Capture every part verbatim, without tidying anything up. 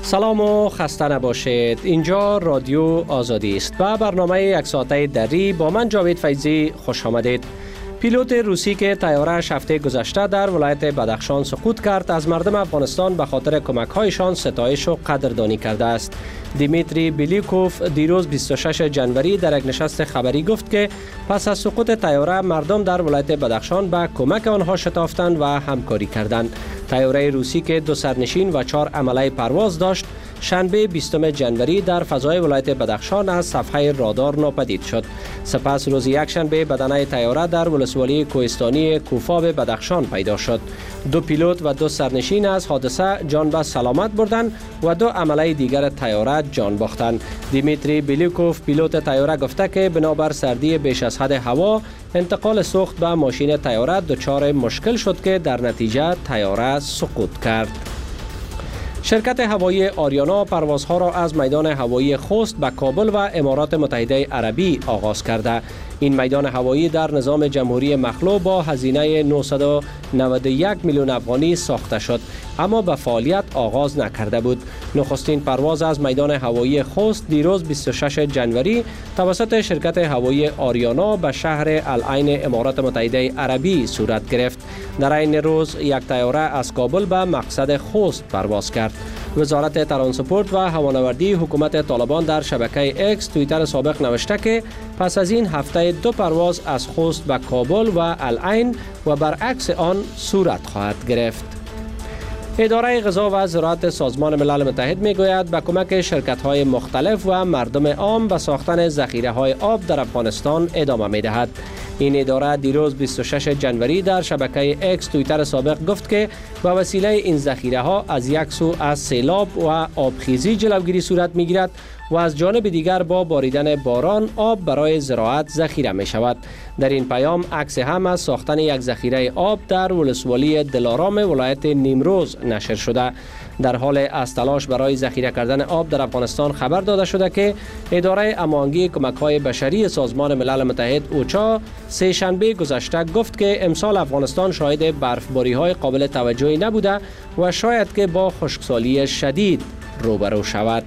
سلام و خسته نباشید. اینجا رادیو آزادی است و برنامه یک ساعته دری با من جاوید فیضی خوش آمدید. پیلوت روسی که طیاره‌اش هفته گذشته در ولایت بدخشان سقوط کرد از مردم افغانستان به خاطر کمک‌هایشان ستایش و قدردانی کرده است. دیمیتری بیلیکوف دیروز بیست و ششم ژانویه در یک نشست خبری گفت که پس از سقوط طیاره مردم در ولایت بدخشان به کمک آنها شتافتند و همکاری کردند. طیاره روسی که دو سرنشین و چهار عمله پرواز داشت شنبه بیستم ژانویه در فضای ولایت بدخشان از صفحه رادار ناپدید شد. سپس روز یکشنبه بدنه طیاره در ولسوالی کوهستانی کوفاب بدخشان پیدا شد. دو پیلوت و دو سرنشین از حادثه جان به سلامت بردند و دو عمله دیگر طیاره جان باختند. دیمیتری بیلیکوف پیلوت طیاره گفته که بنابر سردی بیش از حد هوا انتقال سوخت به ماشین طیاره دچار مشکل شد که در نتیجه طیاره سقوط کرد. شرکت هوایی آریانا پروازها را از میدان هوایی خوست به کابل و امارات متحده عربی آغاز کرده. این میدان هوایی در نظام جمهوری مخلوع با هزینه نهصد و نود و یک میلیون افغانی ساخته شد اما به فعالیت آغاز نکرده بود. نخستین پرواز از میدان هوایی خوست دیروز بیست و ششم ژانویه توسط شرکت هوایی آریانا به شهر العین امارات متحده عربی صورت گرفت. در این روز یک طیاره از کابل به مقصد خوست پرواز کرد. وزارت ترانسپورت و هوانوردی حکومت طالبان در شبکه اکس توییتر سابق نوشته که پس از این هفته دو پرواز از خوست به کابل و العین و برعکس آن صورت خواهد گرفت. اداره غذا و زراعت سازمان ملل متحد میگوید به کمک شرکت‌های مختلف و مردم عام به ساختن ذخیره‌های آب در افغانستان ادامه می‌دهد. این اداره دیروز بیست و ششم ژانویه در شبکه اکس توییتر سابق گفت که به وسیله این ذخیره‌ها از یک سو از سیلاب و آبخیزی جلوگیری صورت می‌گیرد و از جانب دیگر با باریدن باران آب برای زراعت ذخیره می شود. در این پیام عکس هم از ساختن یک ذخیره آب در ولسوالی دلارام ولایت نیمروز نشر شده. در حال از تلاش برای ذخیره کردن آب در افغانستان خبر داده شده که اداره امانگی کمک‌های بشری سازمان ملل متحد اوچا سه شنبه گذشته گفت که امسال افغانستان شاهد برفباری‌های قابل توجهی نبوده و شاید که با خشکسالی شدید روبرو شود.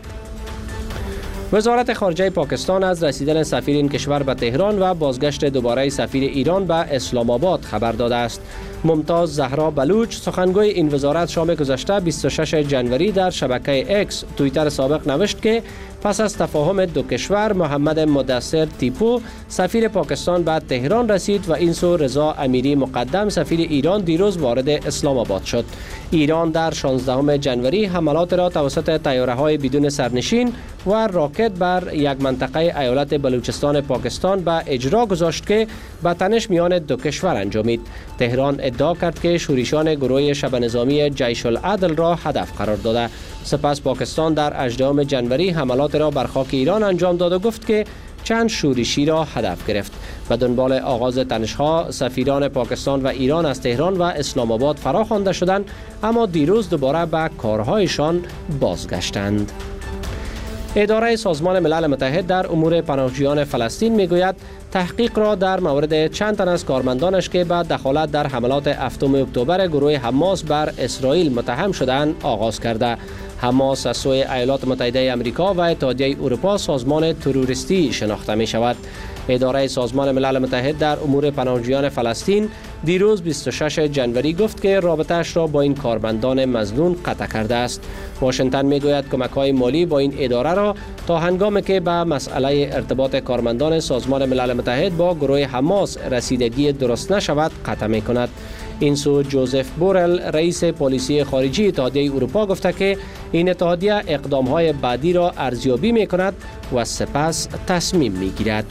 وزارت خارجه پاکستان از رسیدن سفیر این کشور به تهران و بازگشت دوباره سفیر ایران به اسلام آباد خبر داده است. ممتاز زهرا بلوچ سخنگوی این وزارت شام گذشته بیست و ششم ژانویه در شبکه اکس توییتر سابق نوشت که پس از تفاهم دو کشور محمد مدثر تیپو سفیر پاکستان به تهران رسید و این سو رضا امیری مقدم سفیر ایران دیروز وارد اسلام آباد شد. ایران در شانزدهم ژانویه حملات را توسط طیاره‌های بدون سرنشین و راکت بر یک منطقه ایالت بلوچستان پاکستان به اجرا گذاشت که به تنش میان دو کشور انجامید. تهران ادعا کرد که شورشیان گروه شبه نظامی جیش العدل را هدف قرار داده. سپس پاکستان در هجدهم ژانویه حملات را بر خاک ایران انجام داد و گفت که چند شورشی را هدف گرفت. به دنبال آغاز تنش‌ها سفیران پاکستان و ایران از تهران و اسلام آباد فراخوانده شدند اما دیروز دوباره به کارهایشان بازگشتند. اداره سازمان ملل متحد در امور پناهجویان فلسطین میگوید تحقیق را در مورد چند تن از کارمندانش که به دخالت در حملات هفتم اکتبر گروه حماس بر اسرائیل متهم شدند آغاز کرده. حماس از سوی ایالات متحده آمریکا و اتحادیه اروپا سازمان تروریستی شناخته می شود. اداره سازمان ملل متحد در امور پناهجویان فلسطین دیروز بیست و ششم ژانویه گفت که رابطه‌اش را با این کارمندان مظنون قطع کرده است. واشنگتن میگوید کمک‌های مالی با این اداره را تا هنگامی که به مسئله ارتباط کارمندان سازمان ملل متحد با گروه حماس رسیدگی درست نشود قطع می‌کند. این سو جوزف بورل رئیس پلیسی خارجی اتحادیه اروپا گفته که این اتحادیه اقدام‌های بعدی را ارزیابی می‌کند و سپس تصمیم می‌گیرد.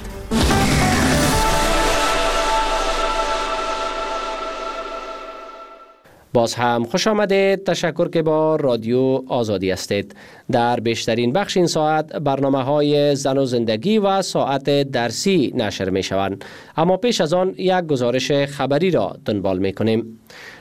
باز هم خوش آمدید. تشکر که با رادیو آزادی هستید. در بیشترین بخش این ساعت برنامه های زن و زندگی و ساعت درسی نشر می شوند. اما پیش از آن یک گزارش خبری را دنبال می کنیم.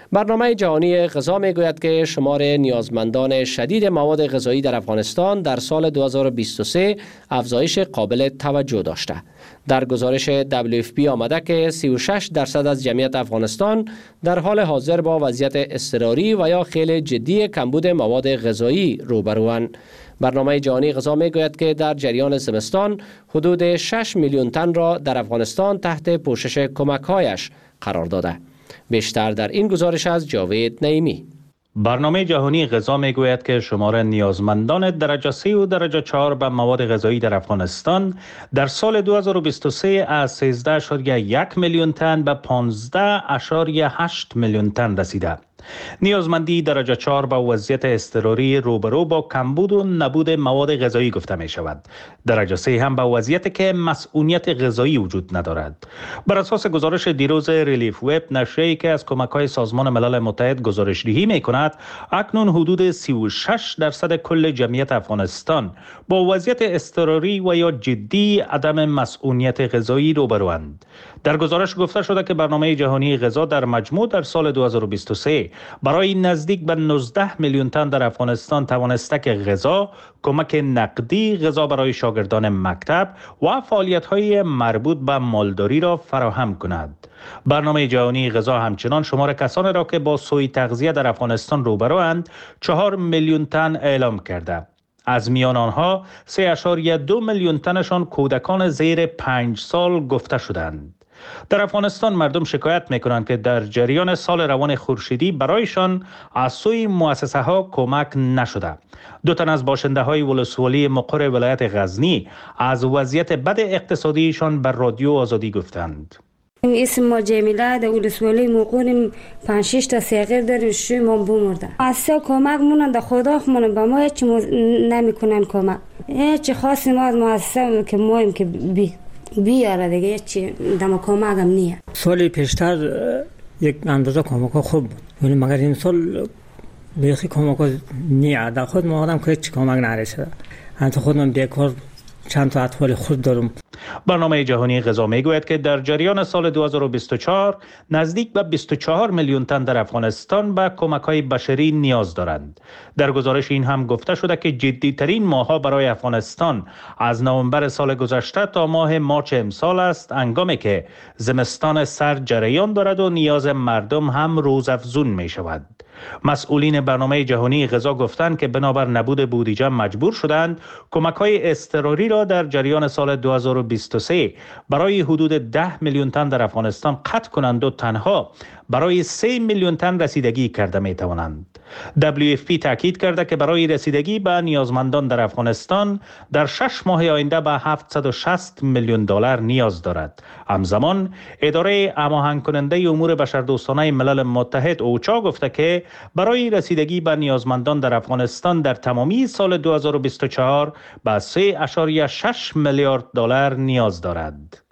برنامه جهانی غذا میگوید که شمار نیازمندان شدید مواد غذایی در افغانستان در سال دو هزار و بیست و سه افزایش قابل توجه داشته. در گزارش دبلیو اف پی آمده که سی و شش درصد از جمعیت افغانستان در حال حاضر با وضعیت اضطراری و یا خیلی جدی کمبود مواد غذایی روبروند. برنامه جهانی غذا میگوید که در جریان زمستان حدود شش میلیون تن را در افغانستان تحت پوشش کمک‌هایش قرار داده. بیشتر در این گزارش از جاوید نعیمی. برنامه جهانی غذا میگوید که شمار نیازمندان درجه سه و درجه چهار به مواد غذایی در افغانستان در سال دو هزار و بیست و سه از سیزده اشاریه یک میلیون تن به پانزده اشاریه هشت میلیون تن رسیده. نیازمندی درجه چهار با وضعیت اضطراری روبرو با کمبود و نبود مواد غذایی گفته می شود. درجه سه هم با وضعیت که مسئولیت غذایی وجود ندارد. بر اساس گزارش دیروز ریلیف وب، نشریه‌ای که از کمک‌های سازمان ملل متحد گزارش‌دهی می‌کند، اکنون حدود سی و شش درصد کل جمعیت افغانستان با وضعیت اضطراری و یا جدی عدم مسئولیت غذایی روبروند. در گزارش گفته شده که برنامه جهانی غذا در مجموع در سال دو هزار و بیست و سه برای نزدیک به نوزده میلیون تن در افغانستان توانسته که غذا، کمک نقدی، غذا برای شاگردان مکتب و فعالیت‌های مربوط به مالداری را فراهم کند. برنامه جهانی غذا همچنان شمار کسانی را که با سوء تغذیه در افغانستان روبروند چهار میلیون تن اعلام کرده. از میان آنها سه اشاریه دو میلیون تنشان کودکان زیر پنج سال گفته شدند. در افغانستان مردم شکایت میکنند که در جریان سال روان خورشیدی برایشان از سوی مؤسسه ها کمک نشده. دو تن از باشنده های ولسوالی مقر ولایت غزنی از وضعیت بد اقتصادیشان بر رادیو آزادی گفتند. اسم ما جمیله در ولسوالی مقر پنج شش تا سیغیر داریم، شوی ما بمرده. اصلا کمک مونن در خدا خمونن به ما هیچ نمیکنن کمک. هیچ خاصی ما از مؤسسه که مایم که بی بیاره دیگه چی دم کمک هم نیه. سال پیشتر یک اندازه کمک خوب بود، ولی مگر این سال بیخی کمک نیه. در خود ما آدم که هیچ کمک نرسیده. حتی خودم بیکار چند تا اطفال خود دارم. برنامه جهانی غذا میگوید که در جریان سال دو هزار و بیست و چهار نزدیک به بیست و چهار میلیون تن در افغانستان به کمک‌های بشری نیاز دارند. در گزارش این هم گفته شده که جدی‌ترین ماه‌ها برای افغانستان از نوامبر سال گذشته تا ماه مارچ امسال است، هنگامی که زمستان سرد جریان دارد و نیاز مردم هم روزافزون می شود. مسئولین برنامه جهانی غذا گفتند که بنابر نبود بودجه مجبور شدند کمک‌های اضطراری را در جریان سال دو هزار و بیست و سه برای حدود ده میلیون تن در افغانستان قطع کنند و تنها برای سه میلیون تن رسیدگی کرده می توانند. دبلیو اف پی تاکید کرده که برای رسیدگی به نیازمندان در افغانستان در شش ماه آینده به هفتصد و شصت میلیون دلار نیاز دارد. همزمان اداره هماهنگ کننده امور بشردوستانه ملل متحد اوچا گفته که برای رسیدگی به نیازمندان در افغانستان در تمامی سال دو هزار و بیست و چهار به سه اشاریه شش میلیارد دلار نیاز دارد.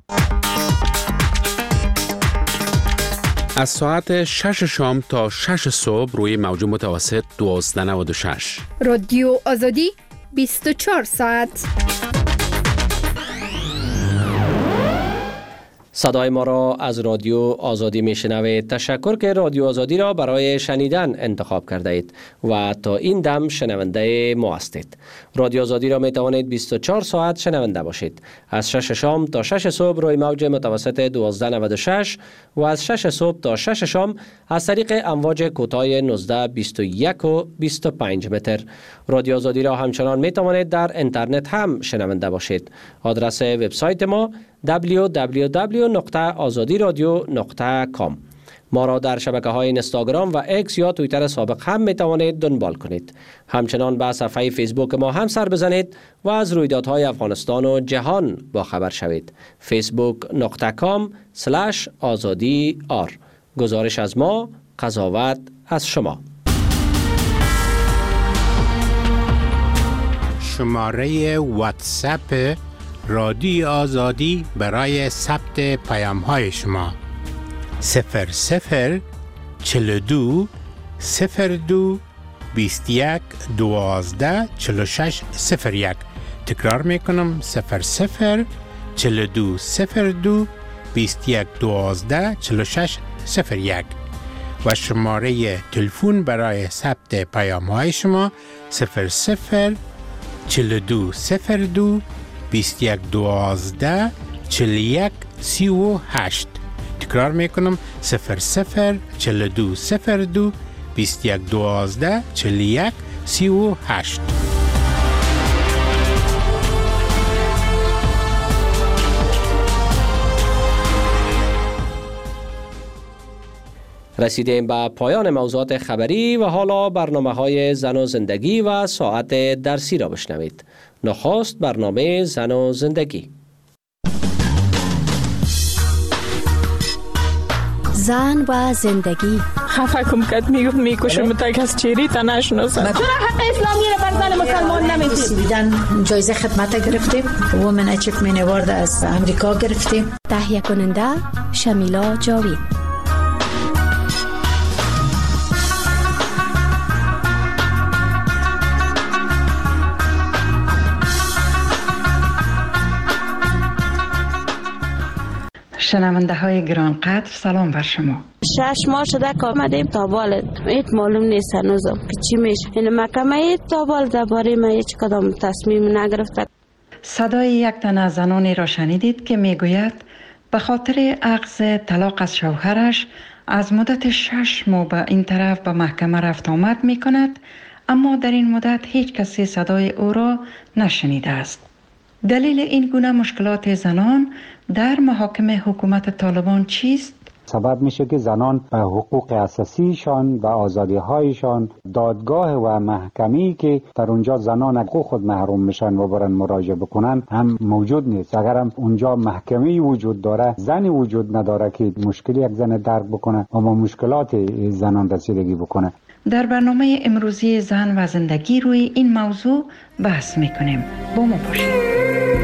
از ساعت شش شام تا شش صبح روی موج متوسط دوازده نود و شش. رادیو آزادی بیست و چهار ساعت. صدای ما را از رادیو آزادی میشنوید. تشکر که رادیو آزادی را برای شنیدن انتخاب کرده اید و تا این دم شنونده ما هستید. رادیو آزادی را می توانید بیست و چهار ساعت شنونده باشید. از شش شام تا شش صبح روی موج متوسط دوازده نود و شش و از شش صبح تا شش شام از طریق امواج کوتاه نوزده بیست و یک و بیست و پنج متر. رادیو آزادی را همچنان می توانید در اینترنت هم شنونده باشید. آدرس وبسایت ما دبلیو دبلیو دبلیو نقطه آزادی رادیو نقطه کام. ما را در شبکه های اینستاگرام و اکس یا توییتر سابق هم می توانید دنبال کنید. همچنان به صفحه فیسبوک ما هم سر بزنید و از رویدادهای افغانستان و جهان با خبر شوید. فیسبوک نقطه کام سلش آزادی آر. گزارش از ما، قضاوت از شما. شماره واتساپ رادیو آزادی برای ثبت پیام های شما صفر صفر چهل و دو صفر دو بیست و یک دوازده چهل و شش صفر یک. تکرار میکنم صفر صفر چهل و دو صفر دو بیست و یک دوازده چهل و شش صفر یک. و شماره تلفن برای ثبت پیام های شما صفر صفر چهل و دو صفر دو بیست و یک دوازده چهل و یک سی و هشت. تکرار میکنم صفر صفر چهل و دو صفر دو بیست و یک دوازده چهل و یک سی و هشت. رسیدیم به پایان موضوعات خبری و حالا برنامه های زن و زندگی و ساعت درسی را بشنوید. نخست برنامه زن و زندگی. زن و زندگی. خفه کم کد میگفت میکشم تک از چیری تا نشناسم. چرا حق اسلامی رو بر زن مسلمان نمیدید؟ بیدن جایزه خدمت گرفتیم. وومن اچیومنت اوارد از امریکا گرفتیم. تهیه کننده شمیلا جاوید. شنونده های گرانقدر سلام بر شما. شش ماه شده که آمدیم تابال ایت معلوم نیست هنوزم که چی میشه. این محکمه ایت تابال درباره ما هیچ کدام تصمیم نگرفته. صدای یک تن از زنانی را شنیدید که میگوید به خاطر اخذ طلاق از شوهرش از مدت شش ماه به این طرف به محکمه رفت آمد می کند، اما در این مدت هیچ کسی صدای او را نشنیده است. دلیل این گونه مشکلات زنان در محاکم حکومت طالبان چیست؟ سبب میشه که زنان حقوق اساسیشان و آزادی‌هایشان دادگاه و محکمه‌ای که در اونجا زنان حقوق خود محروم میشن و برن مراجعه بکنن هم موجود نیست. اگر هم اونجا محکمه‌ای وجود داره، زنی وجود نداره که مشکلی یک زن درک بکنه و با مشکلات زنان رسیدگی بکنه. در برنامه امروزی زن و زندگی روی این موضوع بحث میکنیم. با ما باشید.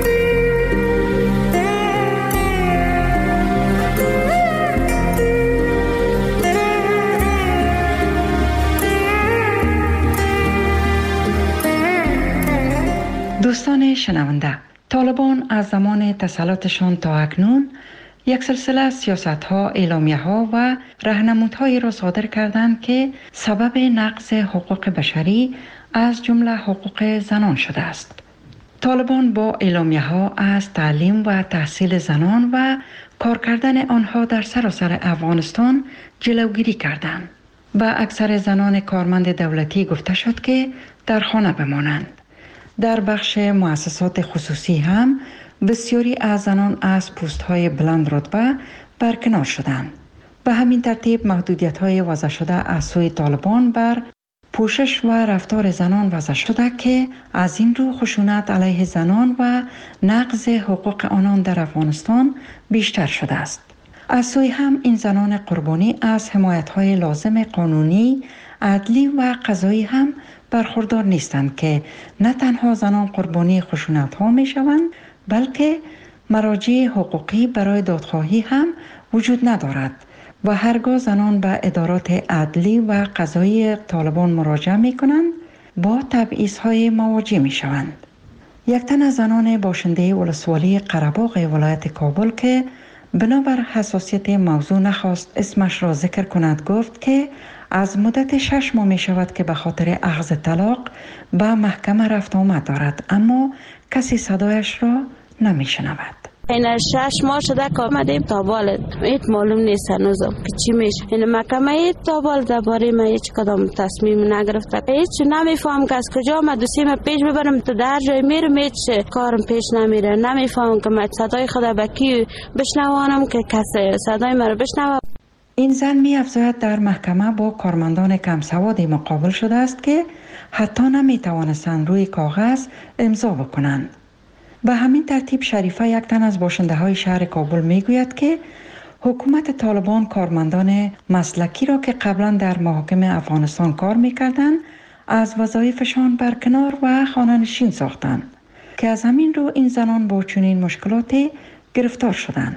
دوستان شنونده، طالبان از زمان تسلطشان تا اکنون یک سلسله سیاست‌ها، اعلامیه‌ها و راهنمودهایی را صادر کردند که سبب نقض حقوق بشری از جمله حقوق زنان شده است. طالبان با اعلامیه‌ها از تعلیم و تحصیل زنان و کار کردن آنها در سراسر افغانستان جلوگیری کردند. به اکثر زنان کارمند دولتی گفته شد که در خانه بمانند. در بخش مؤسسات خصوصی هم بسیاری از زنان از پست‌های بلند رتبه برکنار شدند. به همین ترتیب محدودیت‌های وضع شده از سوی طالبان بر پوشش و رفتار زنان وضع شده که از این رو خشونت علیه زنان و نقض حقوق آنان در افغانستان بیشتر شده است. از سوی هم این زنان قربانی از حمایت‌های لازم قانونی، عدلی و قضایی هم برخوردار نیستند که نه تنها زنان قربانی خشونت ها می شوند، بلکه مراجع حقوقی برای دادخواهی هم وجود ندارد و هرگاه زنان به ادارات عدلی و قضایی طالبان مراجعه می کنند با تبعیض های مواجه می شوند. یک تن از زنان باشنده ولسوالی قره‌باغ ولایت کابل که بنابر حساسیت موضوع نخواست اسمش را ذکر کند گفت که از مدت شش ماه می شود که به خاطر اخذ طلاق به محکمه رفت آمد دارد، اما کسی صدایش را نمی شنود. این شش ماه شده که آمدیم تابال ایت معلوم نیست هنوزم که چی میشه. این محکمه ایت تابال درباره ما هیچ کدام تصمیم نگرفته. هیچ نمیفهم که از کجا ما دوسیم پیش ببرم تا در جای میرم هیچ کارم پیش نمیره. نمیفهم که ما صدای خدا به کی بشنوانم که کسی صدای ما رو بشنوه. این زن می افزاید در محکمه با کارمندان کم سوادی مقابل شده است که حتی نمی توانستند روی کاغذ امضا بکنند. به همین ترتیب شریفه یک تن از باشنده های شهر کابل می گوید که حکومت طالبان کارمندان مسلکی را که قبلا در محاکم افغانستان کار می کردند از وظایفشان برکنار و خانه‌نشین ساختند که از همین رو این زنان با چنین مشکلاتی گرفتار شدند.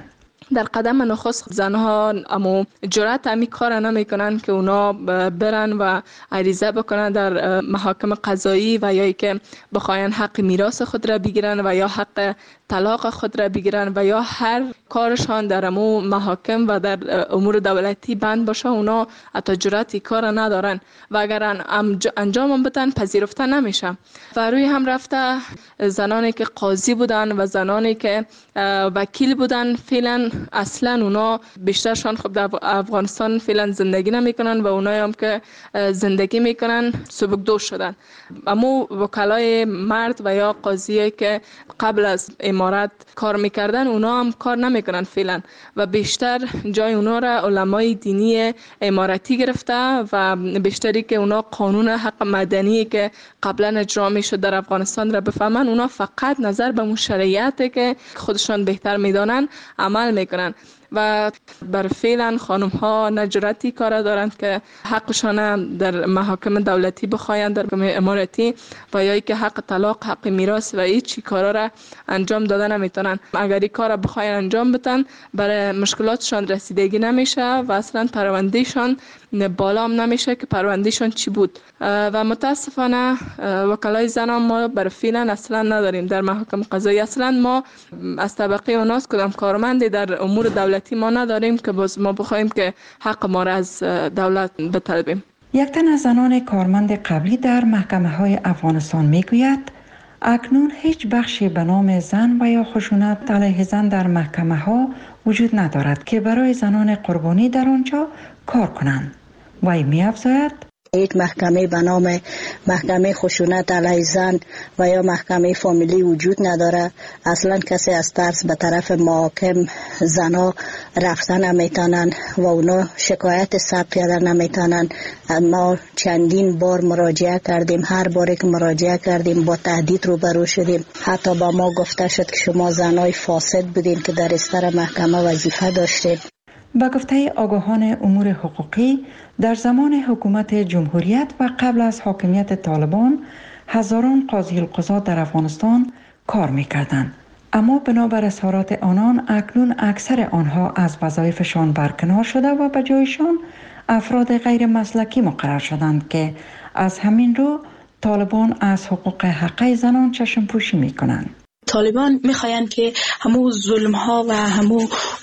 در قدم نخست زنها اما جرأت امی کار نمیکنن که اونا برن و عریضه بکنن در محاکم قضایی و یا که بخواین حق میراث خود را بگیرن و یا حق طلاق خود را بگیرن و یا هر کارشان در امو محاکم و در امور دولتی بند باشه. اونا حتی جرأتی کار ندارن و اگر انجام بدن پذیرفته نمیشه. و روی هم رفته زنانی که قاضی بودن و زنانی که وکیل بودن فعلا اصلا اونا بیشترشان خب در افغانستان فعلا زندگی نمیکنن و اونایی هم که زندگی میکنن سبکدوش شدن. اما وکلای مرد و یا قاضی که قبل از امارت کار میکردن اونا هم کار نمیکنن فعلا و بیشتر جای اونا را علمای دینی امارتی گرفته و بیشتری که اونا قانون حق مدنی که قبلا اجرا میشد در افغانستان را بفهمن، اونا فقط نظر به اون شرایطی که خودشان بهتر میدانن عمل میکنن و بر فعلا خانم ها نجرتی کار دارند که حقشان در محاکم دولتی بخواین در امارتی و یا که حق طلاق، حق میراث و هیچ کارا را انجام دادن نمیتونن. اگر این کار بخواین انجام بدن برای مشکلاتشان رسیدگی نمیشه و اصلا پروندهشان بالا هم نمیشه که پروندهشان چی بود. و متاسفانه وکلای زن ما بر فعلا اصلا نداریم در محاکم قضایی. اصلا ما از طبقه اوناست کدام کارمندی در امور دولتی ما نداریم که باز ما بخوایم که حق ما را از دولت بطلبیم. یک تن از زنان کارمند قبلی در محکمه های افغانستان میگوید اکنون هیچ بخشی به نام زن و یا خشونت علیه زن در محکمه ها وجود ندارد که برای زنان قربانی در آنجا کار کنند. وی می افزاید یک محکمه به نام محکمه خشونت علیه زن و یا محکمه فامیلی وجود نداره. اصلا کسی از ترس به طرف محاکم زنا رفتن نمیتونن و اونا شکایت ثبت کردن نمیتونن. ما چندین بار مراجعه کردیم، هر باری که مراجعه کردیم با تهدید روبرو شدیم. حتی با ما گفته شد که شما زنای فاسد بودین که در استر محکمه وظیفه داشتید. با گفته آگاهان امور حقوقی در زمان حکومت جمهوریت و قبل از حاکمیت طالبان هزاران قاضی القضات در افغانستان کار می‌کردند، اما بنابر اظهارات آنان اکنون اکثر آنها از وظایفشان برکنار شده و به جایشان افراد غیر مسلکی مقرر شدند که از همین رو طالبان از حقوق حقه زنان چشم پوشی می‌کنند. طالبان میخواین که همو ظلم ها و همو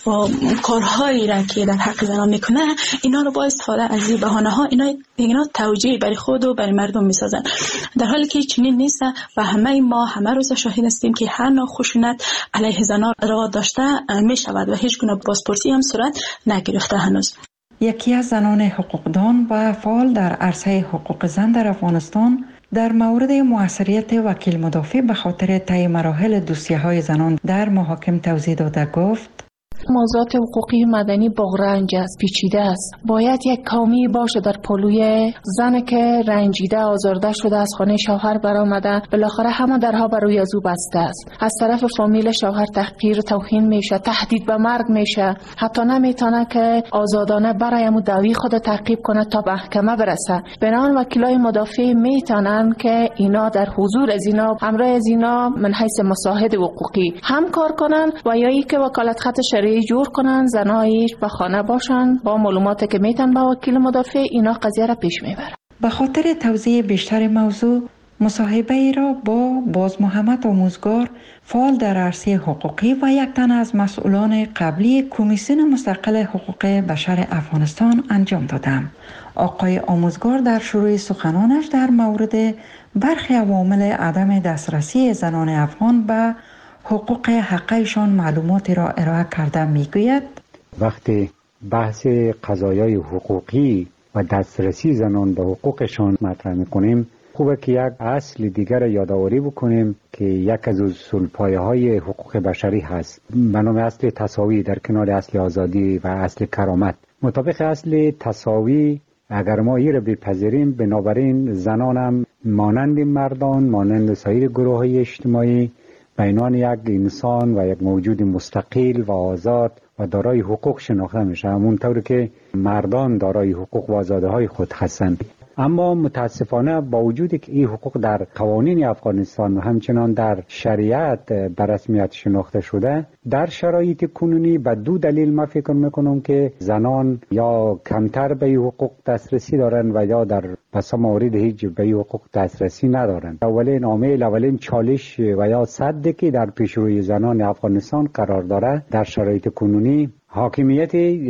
کارهایی را که در حق زنان میکنه اینا رو با استفاده از این بهانه ها اینا اینا توجیه برای خود و برای مردم میسازن، در حالی که چنین نیست و همه ما همه روز شاهد هستیم که هر نوع خشونت علیه زنان را داشته میشود و هیچ گونه بازپرسی هم صورت نگرفته هنوز. یکی از زنان حقوقدان و فعال در عرصه حقوق زن در افغانستان در مورد موثریت وکیل مدافع به خاطر طی مراحل دوسیه‌های زنان در محاکم توضیح داده گفت موضوعات حقوقی مدنی بغرنج است، پیچیده است. باید یک کامی باشه در پلوی زن که رنجیده آزارده شده از خانه شوهر برآمده، بالاخره همه درها بر روی او بسته است. از طرف فامیل شوهر تحقیر، توهین میشه، تهدید به مرگ میشه، حتی نمیتونه که آزادانه برای مو دعوی خود تعقیب کنه تا محکمه برسه. بنابراین وکیلای مدافع میتونن که اینا در حضور از اینا همراه از اینا من حیث مساعد حقوقی هم کار کنن و یا ای که وکالت خط شرعی جور کنن، زنایش به خانه باشن با معلوماتی که میتن با وکیل مدافع اینا قضیه را پیش میبرن. به خاطر توضیح بیشتر موضوع مصاحبه ای را با باز محمد آموزگار فعال در عرصه حقوقی و یک تن از مسئولان قبلی کمیسیون مستقل حقوق بشر افغانستان انجام دادم. آقای آموزگار در شروع سخنانش در مورد برخی عوامل عدم دسترسی زنان افغان به حقوق حقایشان معلوماتی را ارائه کرده میگوید وقتی بحث قضایای حقوقی و دسترسی زنان به حقوقشان مطرح میکنیم خوبه که یک اصل دیگر یادآوری بکنیم که یک از اصول پایه های حقوق بشری هست به نام اصل تساوی در کنار اصل آزادی و اصل کرامت. مطابق اصل تساوی اگر ما این را بپذیریم بنابراین زنان هم مانند مردان مانند سایر گروه های اجتماعی به عنوان یک انسان و یک موجود مستقل و آزاد و دارای حقوق شناخته میشه، همونطور که مردان دارای حقوق و آزادی‌های خود هستند. اما متاسفانه با وجودی که این حقوق در قوانین افغانستان و همچنان در شریعت به رسمیت شناخته شده، در شرایط کنونی به دو دلیل ما فکر میکنم که زنان یا کمتر به این حقوق دسترسی دارن و یا در بس موارد هیچ به این حقوق دسترسی ندارن. اولین عامل، اولین چالش و یا سدی که در پیشروی زنان افغانستان قرار داره در شرایط کنونی حاکمیت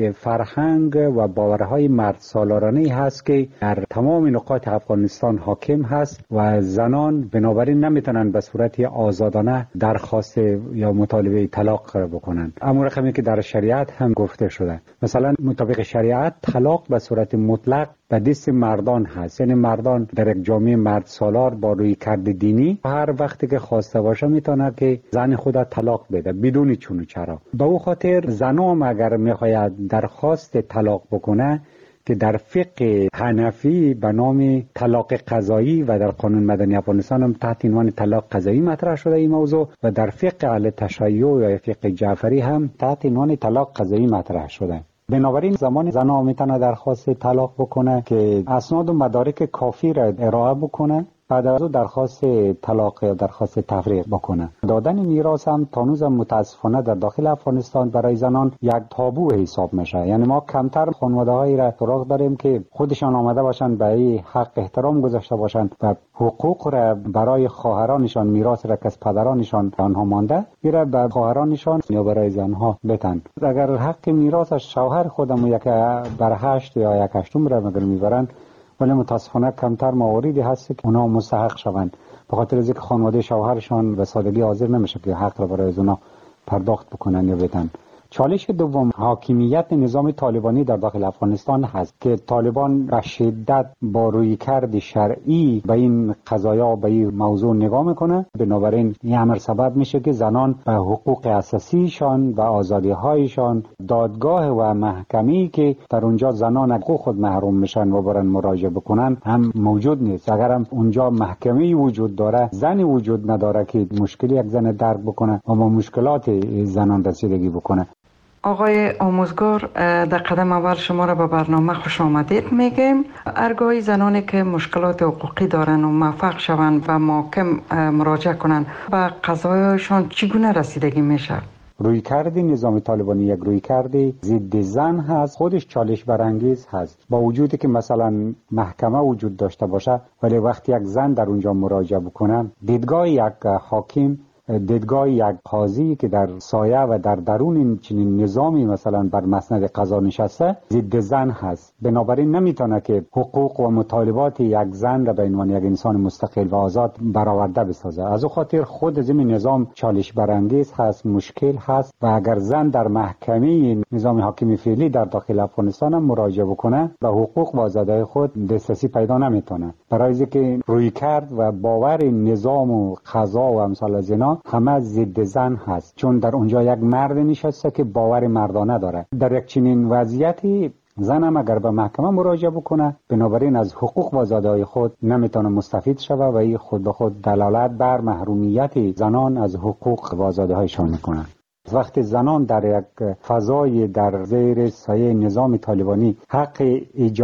فرهنگ و باورهای مرد سالارانه هست که در تمام نقاط افغانستان حاکم هست و زنان بنابراین نمیتونن به صورت آزادانه درخواست یا مطالبه طلاق بکنن. اما رقمی که در شریعت هم گفته شده، مثلا مطابق شریعت طلاق به صورت مطلق به دست مردان هست، یعنی مردان در یک جامعه مرد سالار با روی کرد دینی هر وقتی که خواسته باشه میتونه که زن خود طلاق بده بدون چون و چرا. به او خاطر زنام اگر میخواید درخواست طلاق بکنه که در فقه حنفی به نام طلاق قضایی و در قانون مدنی افغانستان هم تحت عنوان طلاق قضایی مطرح شده این موضوع و در فقه اهل تشیع یا فقه جعفری هم تحت عنوان طلاق قضایی مطرح شده. بنابراین زمان زنها میتونه درخواست طلاق بکنه که اسناد و مدارک کافی را ارائه بکنه، بعد از او درخواست طلاق یا درخواست تفریق بکنه. دادن میراث هم تانوز متاسفانه در داخل افغانستان برای زنان یک تابو حساب میشه. یعنی ما کمتر خانواده‌هایی را سراغ داریم که خودشان آمده باشن به این حق احترام گذاشته باشن و حقوق را برای خواهرانشان، میراث را که از پدرانشان آنها مانده میره به خواهرانشان یا برای زنها بتن. اگر حق میراث از شوهر خودم یک بر هشت یا یک هشتم را مگر میبرن، ولی متاسفانه کمتر مواردی هست که اونا مستحق شوند، به خاطر از اینکه خانواده شوهرشان به سادگی حاضر نمیشه که حق را برای اونا پرداخت بکنن یا بدن. چالش دوم حاکمیت نظام طالبانی در داخل افغانستان هست که طالبان به شدت با رویکرد شرعی به این قضایا به این موضوع نگاه میکنه. بنابراین این امر سبب میشه که زنان به حقوق اساسیشان و آزادی‌هایشان دادگاه و محکمه‌ای که در اونجا زنان حقوق خود محروم میشن و برن مراجعه بکنن هم موجود نیست. اگر هم اونجا محکمه‌ای وجود داره، زنی وجود نداره که مشکلی یک زن درک بکنه و با مشکلات زنان رسیدگی بکنه. آقای آموزگار، در قدم اول شما را به برنامه خوش آمدید میگیم. ارگاه زنانی که مشکلات حقوقی دارن و موفق شوند و محکم مراجعه کنند به قضایشان چگونه رسیدگی میشه؟ رویکرد نظام طالبانی یک رویکرد ضد زن هست، خودش چالش برانگیز هست. با وجودی که مثلا محکمه وجود داشته باشه، ولی وقتی یک زن در اونجا مراجعه بکنه، دیدگاه یک حاکم، دیدگاه یک قاضی که در سایه و در درون این چنین نظامی مثلا بر مسند قضا نشسته ضد زن هست. بنابراین نمیتونه که حقوق و مطالبات یک زن را به عنوان یک انسان مستقل و آزاد برآورده بسازه. از او خاطر خود از این نظام چالش برانگیز هست، مشکل هست و اگر زن در محکمه نظام حاکم فعلی در داخل افغانستان هم مراجعه بکنه به حقوق و آزادی‌های خود دسترسی پیدا نمیتونه، برای اینکه رویکرد و باور نظام و قضا و امثال از اینا همه ضد زن هست، چون در اونجا یک مرد نشسته که باور مردانه داره. در یک چنین وضعیتی زن هم اگر به محکمه مراجعه بکنه، بنابراین از حقوق و آزادی‌های خود نمیتونه مستفید شوه و این خود به خود دلالت بر محرومیت زنان از حقوق و آزادی‌هایشان میکنه. وقتی زنان در یک فضای در زیر سایه نظام طالبانی حق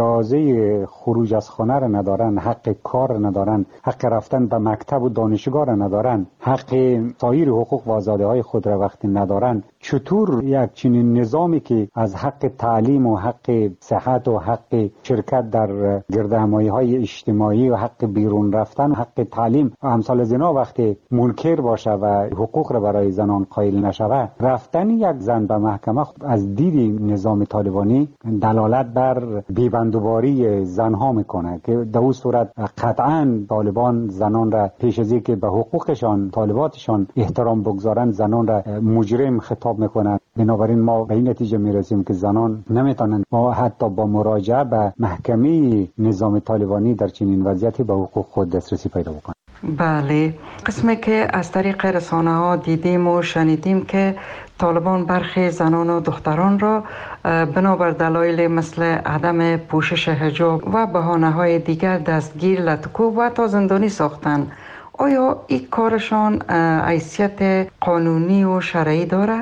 اجازه خروج از خانه را ندارن، حق کار را ندارن، حق رفتن به مکتب و دانشگاه را ندارن، حق سایر حقوق و آزادی‌های خود را وقتی ندارن، چطور یک چنین نظامی که از حق تعلیم و حق صحت و حق شرکت در گردهمایی‌های اجتماعی و حق بیرون رفتن، حق تعلیم و امثال از اینا وقتی منکر باشه و حقوق را برای زنان قائل نشوه، رفتن یک زن به محکمه از دید نظام طالبانی دلالت بر بیبندوباری زنها میکنه که در اون صورت قطعا طالبان زنان را پیش از اینکه به حقوقشان، طالباتشان احترام بگذارن، زنان را مجرم خطاب میکنن. بنابراین ما به این نتیجه میرسیم که زنان نمیتونن ما حتی با مراجعه به محکمه نظام طالبانی در چنین وضعیتی به حقوق خود دسترسی پیدا بکنن. بله، قسمی که از طریق رسانه ها دیدیم و شنیدیم که طالبان برخی زنان و دختران را بنابر دلایل مثل عدم پوشش حجاب و بهانه های دیگر دستگیر، لطکوب و تا زندانی ساختند. آیا این کارشان حیثیت قانونی و شرعی داره؟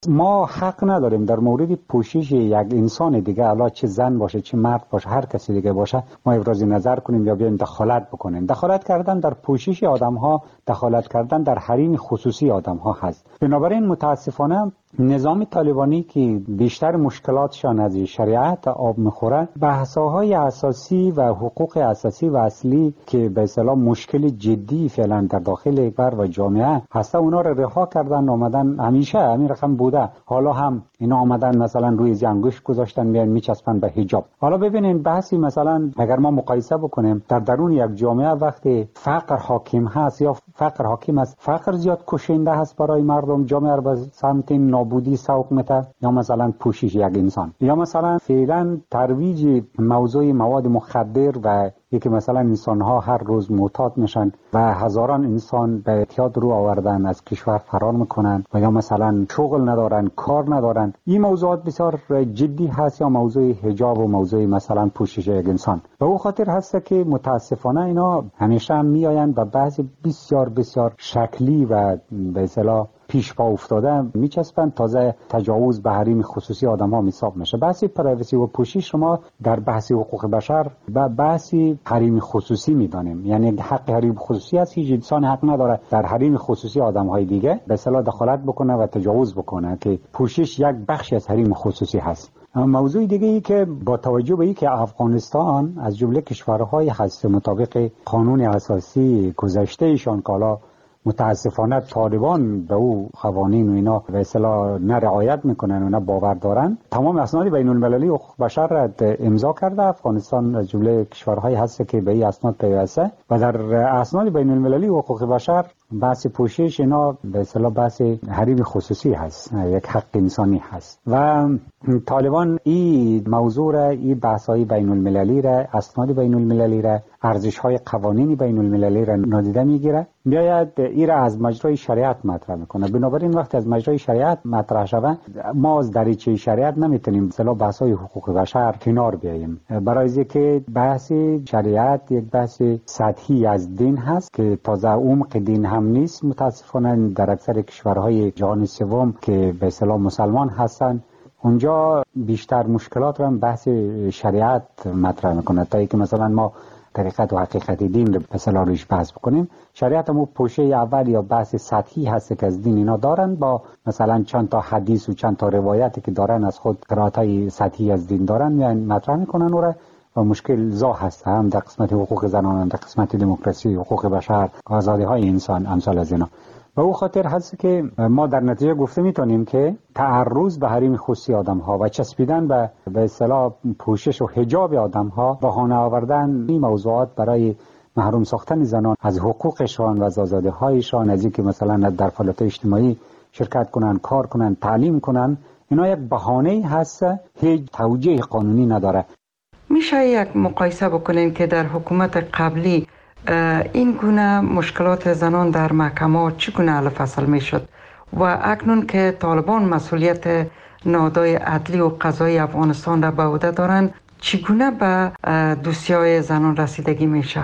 ما حق نداریم در مورد پوشش یک انسان دیگه، الا چه زن باشه چه مرد باشه هر کسی دیگه باشه، ما ابراز نظر کنیم یا بیایم دخالت بکنیم. دخالت کردن در پوشش آدم ها، دخالت کردن در حریم خصوصی آدم ها هست. بنابراین متاسفانه نظام طالبانی که بیشتر مشکلاتشان از شریعت آب میخوره، بحث‌های اساسی و حقوق اساسی و اصلی که به اصطلاح مشکل جدی فعلا در داخل کشور و جامعه هست، اونا رو رها کردن، آمدن همیشه همین رقم بوده، حالا هم اینا آمدن مثلا روی زنگوش گذاشتن میان میچسبن به حجاب. حالا ببینین بحثی مثلا اگر ما مقایسه بکنیم در درون یک جامعه وقتی فقر حاکم هست یا فقر حاکم است، فقر زیاد کشنده هست برای مردم، جامعه رو به سمت نابودی سوق میده، یا مثلا پوشش یک انسان، یا مثلا فعلا ترویج موضوع مواد مخدر و یکی مثلا انسان ها هر روز معتاد میشن و هزاران انسان به اعتیاد رو آوردن از کشور فرار میکنن و یا مثلا شغل ندارن، کار ندارن. این موضوعات بسیار جدی هست، یا موضوع حجاب و موضوع مثلا پوشش یک انسان. و او خاطر هست که متاسفانه اینا همیشه هم میآیند و بعضی بسیار بسیار شکلی و به اصطلاح پیش پا افتاده میچسبن، تازه تجاوز به حریم خصوصی آدم ها حساب میشه. بحثی پرایوسی و پوشش شما در بحث حقوق بشر و بحثی حریم خصوصی میدانیم، یعنی حق حریم خصوصی است، هیچ انسان حق نداره در حریم خصوصی آدم های دیگه به اصطلاح دخالت بکنه و تجاوز بکنه، که پوشش یک بخش از حریم خصوصی هست. موضوع دیگه ای که با توجه به این که افغانستان از جمله کشورهای هست مطابق قانون اساسی گذشته ایشان که حالا متاسفانه طالبان به او قوانین و اینا به اصطلاح نه رعایت میکنن و نه باور دارن، تمام اسناد بین المللی حقوق بشر را امضا کرده. افغانستان از جمله کشورهایی هست که به این اسناد پیوسته و در اسناد بین المللی حقوق بشر بحث پوشش اینا به اصطلاح بحث حریم خصوصی هست، یک حق انسانی هست. و طالبان این موضوع را، این بحث‌های بین المللی را، اسناد بین المللی را، ارزش‌های قوانین بین المللی را نادیده میگیره، میآید این را از مجرای شریعت مطرح میکنه. بنابراین وقتی از مجرای شریعت مطرح شود، ما از دریچه شریعت نمیتونیم مثلا بحث‌های حقوق بشر کنار بیاییم، برای اینکه بحث شریعت یک بحث سطحی از دین هست که تازه عمق دین هم نیست. متاسفانه در اکثر کشورهای جهان سوم که به اصطلاح مسلمان هستند، اونجا بیشتر مشکلات را بحث شریعت مطرح میکنه، تا اینکه مثلا ما طریقت و حقیقت دین رو مثلا روش بحث بکنیم. شریعت مو پوشه اول یا بحث سطحی هست که از دین اینا دارن، با مثلا چند تا حدیث و چند تا روایتی که دارن از خود قرائت‌های سطحی از دین دارن، یعنی مطرح میکنن اون را و مشکل زا هست، هم در قسمت حقوق زنان، هم در قسمت دموکراسی، حقوق بشر، آزادی های انسان، امثال از اینا. و او خاطر هست که ما در نتیجه گفته میتونیم که تعرض به حریم خصوصی آدم ها و چسبیدن به به اصطلاح پوشش و حجاب آدم ها، بهانه آوردن این موضوعات برای محروم ساختن زنان از حقوقشان و از آزادی هایشان، از اینکه مثلا در فعالیت اجتماعی شرکت کنن، کار کنن، تعلیم کنن، اینا یک بهانه هست، هیچ توجیه قانونی نداره. میشه یک مقایسه بکنیم که در حکومت قبلی این گونه مشکلات زنان در محکمه چگونه حل فصل میشد و اکنون که طالبان مسئولیت نهادهای عدلی و قضایی افغانستان را به عهده دارند، چگونه به دوسیای زنان رسیدگی میشه؟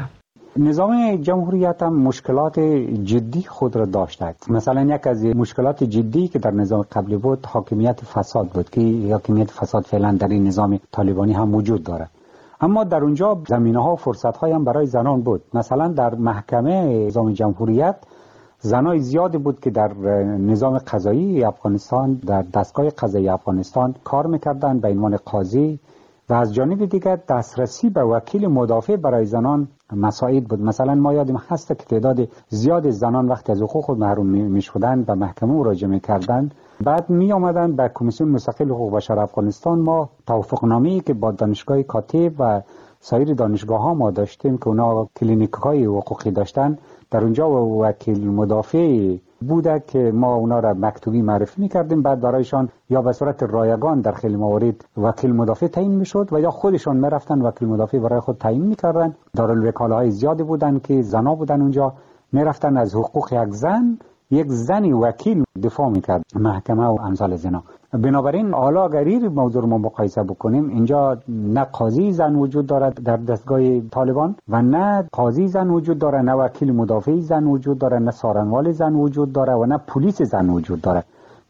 نظام جمهوریت هم مشکلات جدی خود را داشته. مثلا یک از مشکلات جدی که در نظام قبلی بود حاکمیت فساد بود، که حاکمیت فساد فعلا در این نظام طالبانی هم وجود داره. اما در اونجا زمینه ها و فرصت های هم برای زنان بود. مثلا در محکمه نظام جمهوریت زنای زیادی بود که در نظام قضایی افغانستان، در دستگاه قضایی افغانستان کار میکردن به عنوان قاضی، و از جانب دیگر دسترسی به وکیل مدافع برای زنان مساعد بود. مثلا ما یادم هست که تعداد زیاد زنان وقتی از حقوق خود محروم می شدن به محکمه مراجعه میکردن، بعد می آمدن به کمیسیون مستقل حقوق بشر افغانستان. ما توافقنامه‌ای که با دانشگاه کاتب و سایر دانشگاه ها ما داشتیم که اونا کلینیک های حقوقی داشتن، در اونجا وکیل مدافع بوده که ما اونا را مکتوبی معرفی میکردیم، بعد برایشان یا به صورت رایگان در خیلی موارد وکیل مدافع تعیین میشد و یا خودشان میرفتن وکیل مدافع برای خود تعیین میکردن. دارالوکاله‌های زیادی بودن که زنا بودن، اونجا میرفتن از حقوق یک زن یک زنی وکیل دفاع میکرد محکمه و امثال زنا. بنابراین حالا اگر این موضوع رو ما مقایسه بکنیم، اینجا نه قاضی زن وجود دارد در دستگاه طالبان و نه قاضی زن وجود داره، نه وکیل مدافع زن وجود داره، نه سارنوال زن وجود داره و نه پلیس زن وجود داره.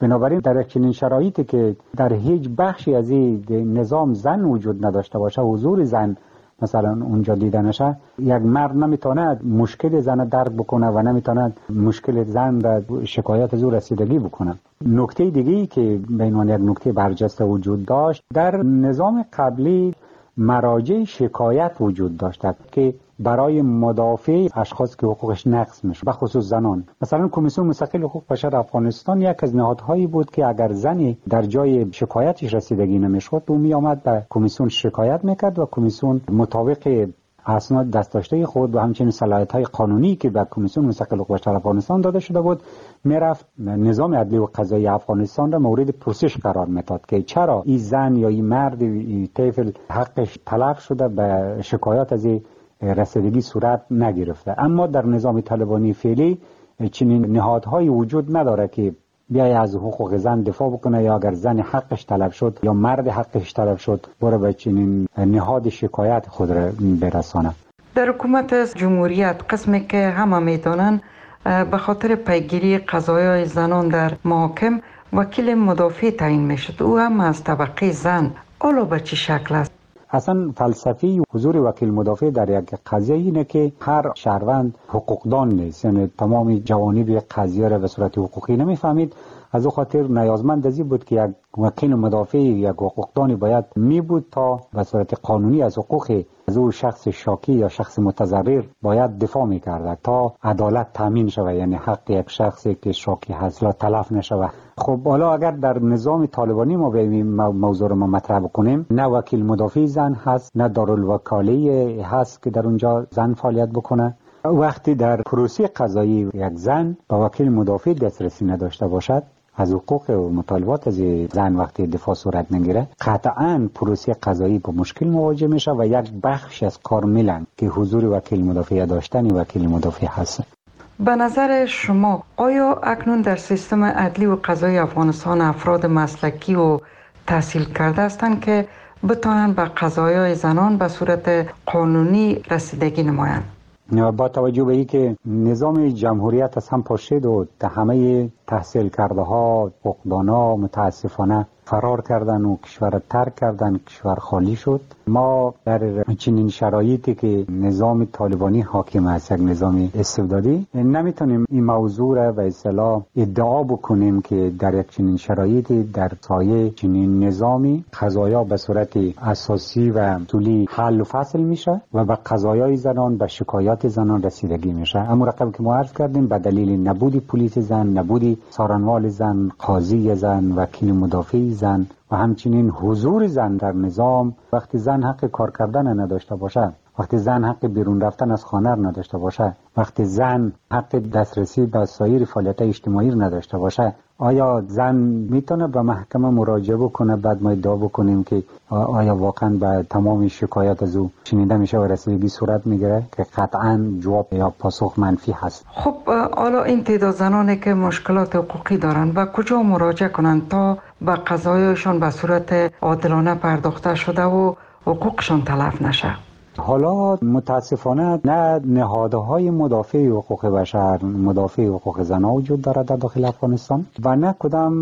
بنابراین در چنین شرایطی که در هیچ بخشی از این نظام زن وجود نداشته باشه، حضور زن مثلا اونجا دیده نشه، یک مرد نمیتونه مشکل زن درک بکنه و نمیتونه مشکل زن را شکایت از او رسیدگی بکنه. نکته دیگه‌ای که به عنوان یک نکته برجسته وجود داشت، در نظام قبلی مراجع شکایت وجود داشت که برای مدافع اشخاص که حقوقش نقض میشه، به خصوص زنان. مثلا کمیسیون مستقل حقوق بشر افغانستان یک از نهادهایی بود که اگر زنی در جای شکایتش رسیدگی نمیشد، او می آمد به کمیسیون شکایت میکرد و کمیسیون مطابق اسناد دست داشته خود و همچنین صلاحیت‌های قانونی که به کمیسیون مستقل حقوق بشر افغانستان داده شده بود، میرفت نظام عدلی و قضایی افغانستان را مورد پرسش قرار میداد که چرا این زن یا این مرد این طفل حقش تلف شده به شکایت از رسیدگی صورت نگرفته. اما در نظام طالبانی فعلی چنین نهادهایی وجود نداره که بیای از حقوق زن دفاع بکنه، یا اگر زن حقش طلب شد یا مرد حقش طلب شد برای به چنین نهاد شکایت خود را برسانه. در حکومت جمهوریت قسمی که همه میدانن به خاطر پیگیری قضایای زنان در محاکم وکیل مدافع تعیین میشد، او هم از طبقه زن. حالا به چه شکل است؟ اصلا فلسفی حضور وکیل مدافع در یک قضیه اینه که هر شهروند حقوقدان نیست، یعنی تمام جوانب قضیه را به صورت حقوقی نمیفهمید. از او خاطر نیازمند از این بود که یک وکیل مدافع یک حقوقدانی باید می بود تا به صورت قانونی از حقوق از او شخص شاکی یا شخص متضرر باید دفاع می کرده تا عدالت تامین شود، یعنی حق یک شخصی که شاکی هست لا تلف نشود. خب حالا اگر در نظام طالبانی ما به موضوع رو ما مطرح کنیم، نه وکیل مدافع زن هست، نه دارالوکاله هست که در اونجا زن فعالیت بکنه. وقتی در پروسه قضایی یک زن با وکیل مدافع دسترسی نداشته باشد از حقوق و مطالبات از زن وقتی دفاع صورت نگیره، قطعاً پروسه قضایی با مشکل مواجه میشه و یک بخش از کارملن که حضور وکیل مدافع داشتن وکیل مدافع هست. به نظر شما آیا اکنون در سیستم عدلی و قضایی افغانستان افراد مسلکی و تحصیل کرده هستند که بتوانند به قضایای زنان به صورت قانونی رسیدگی نمایند؟ با توجه به اینکه نظام جمهوریت از هم پاشید و همه تحصیل کرده ها حقوقدانا متاسفانه فرار کردن و کشور ترک کردن، کشور خالی شد. ما در چنین شرایطی که نظام طالبانی حاکم است، یک نظام استبدادی، نمیتونیم این موضوع را به اصطلاح ادعا بکنیم که در یک چنین شرایطی در سایه چنین نظامی قضایا به صورت اساسی و اصولی حل و فصل میشه و به قضایای زنان، به شکایات زنان رسیدگی میشه. اما رقم که ما عرض کردیم به دلیل نبودی پلیس زن، نبودی سارنوال زن، قاضی زن، وکیل مدافع زن و همچنین حضور زن در نظام، وقتی زن حق کار کردن نداشته باشه، وقتی زن حق بیرون رفتن از خانه نداشته باشه، وقتی زن حق دسترسی به سایر فعالیت اجتماعی نداشته باشه، آیا زن میتونه به محکمه مراجعه بکنه؟ بعد ما ادعا بکنیم که آیا واقعا به تمام شکایت از او شنیده میشه و رسیدگی صورت میگیره؟ که قطعا جواب یا پاسخ منفی هست. خب حالا این تعداد زنانی که مشکلات حقوقی دارن و کجا مراجعه کنن تا به قضایشان به صورت عادلانه پرداخته شده و حقوقشان تلف نشه؟ حالا متاسفانه نه نهادهای مدافع حقوق بشر، مدافع حقوق زنان وجود دارد در داخل افغانستان و نه کدام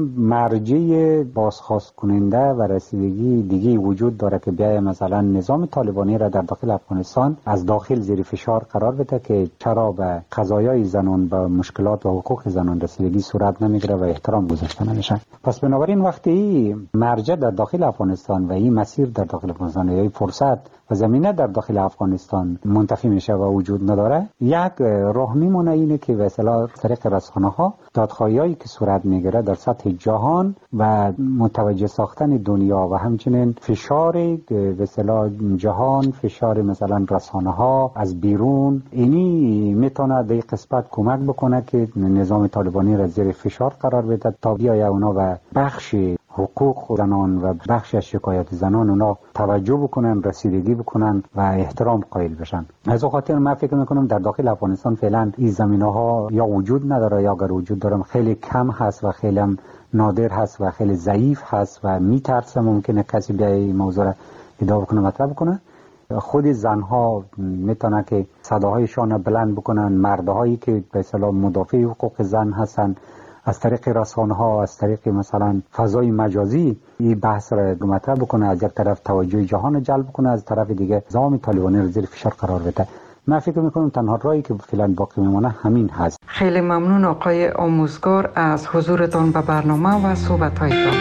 مرجع بازخواست کننده و رسیدگی دیگه وجود دارد که بیای مثلا نظام طالبانی را در داخل افغانستان از داخل زیر فشار قرار بده که چرا به قضایای زنان، به مشکلات و حقوق زنان رسیدگی صورت نمیگیره و احترام گذاشته نمیشه. پس بنابراین وقتی مرجع در داخل افغانستان و این مسیر در داخل افغانستان یا فرصت و زمینه در داخل افغانستان منتفی میشه و وجود نداره، یک راه میمونه اینه که به اصطلاح طریق رسانه ها دادخواهیایی که صورت میگیره در سطح جهان و متوجه ساختن دنیا و همچنین فشار به اصطلاح جهان، فشار مثلا رسانه ها از بیرون، اینی میتونه در قسمت کمک بکنه که نظام طالبانی را زیر فشار قرار بده تا بیای اونا و بخش حقوق زنان و بخش از شکایت زنان اونا توجه بکنن، رسیدگی بکنن و احترام قائل بشن. از اون خاطر من فکر میکنم در داخل افغانستان فعلا این زمینه ها یا وجود نداره یا اگر وجود دارم خیلی کم هست و خیلی هم نادر هست و خیلی ضعیف هست و میترسم ممکنه کسی بیای این موضوع را ادعا بکنه، مطرح بکنه. خود زنها میتونن که صداهایشان بلند بکنن، مردهایی که به اصطلاح مدافع حقوق زن هستن از طریق رسانه ها، از طریق مثلا فضای مجازی این بحث را مطرح بکنه، از یک طرف توجه جهان جلب کنه، از طرف دیگه نظام طالبانی را زیر فشار قرار بده. من فکر میکنم تنها راهی که فعلا باقی میمونه همین هست. خیلی ممنون آقای آموزگار از حضورتان به برنامه و صحبت‌هایتان.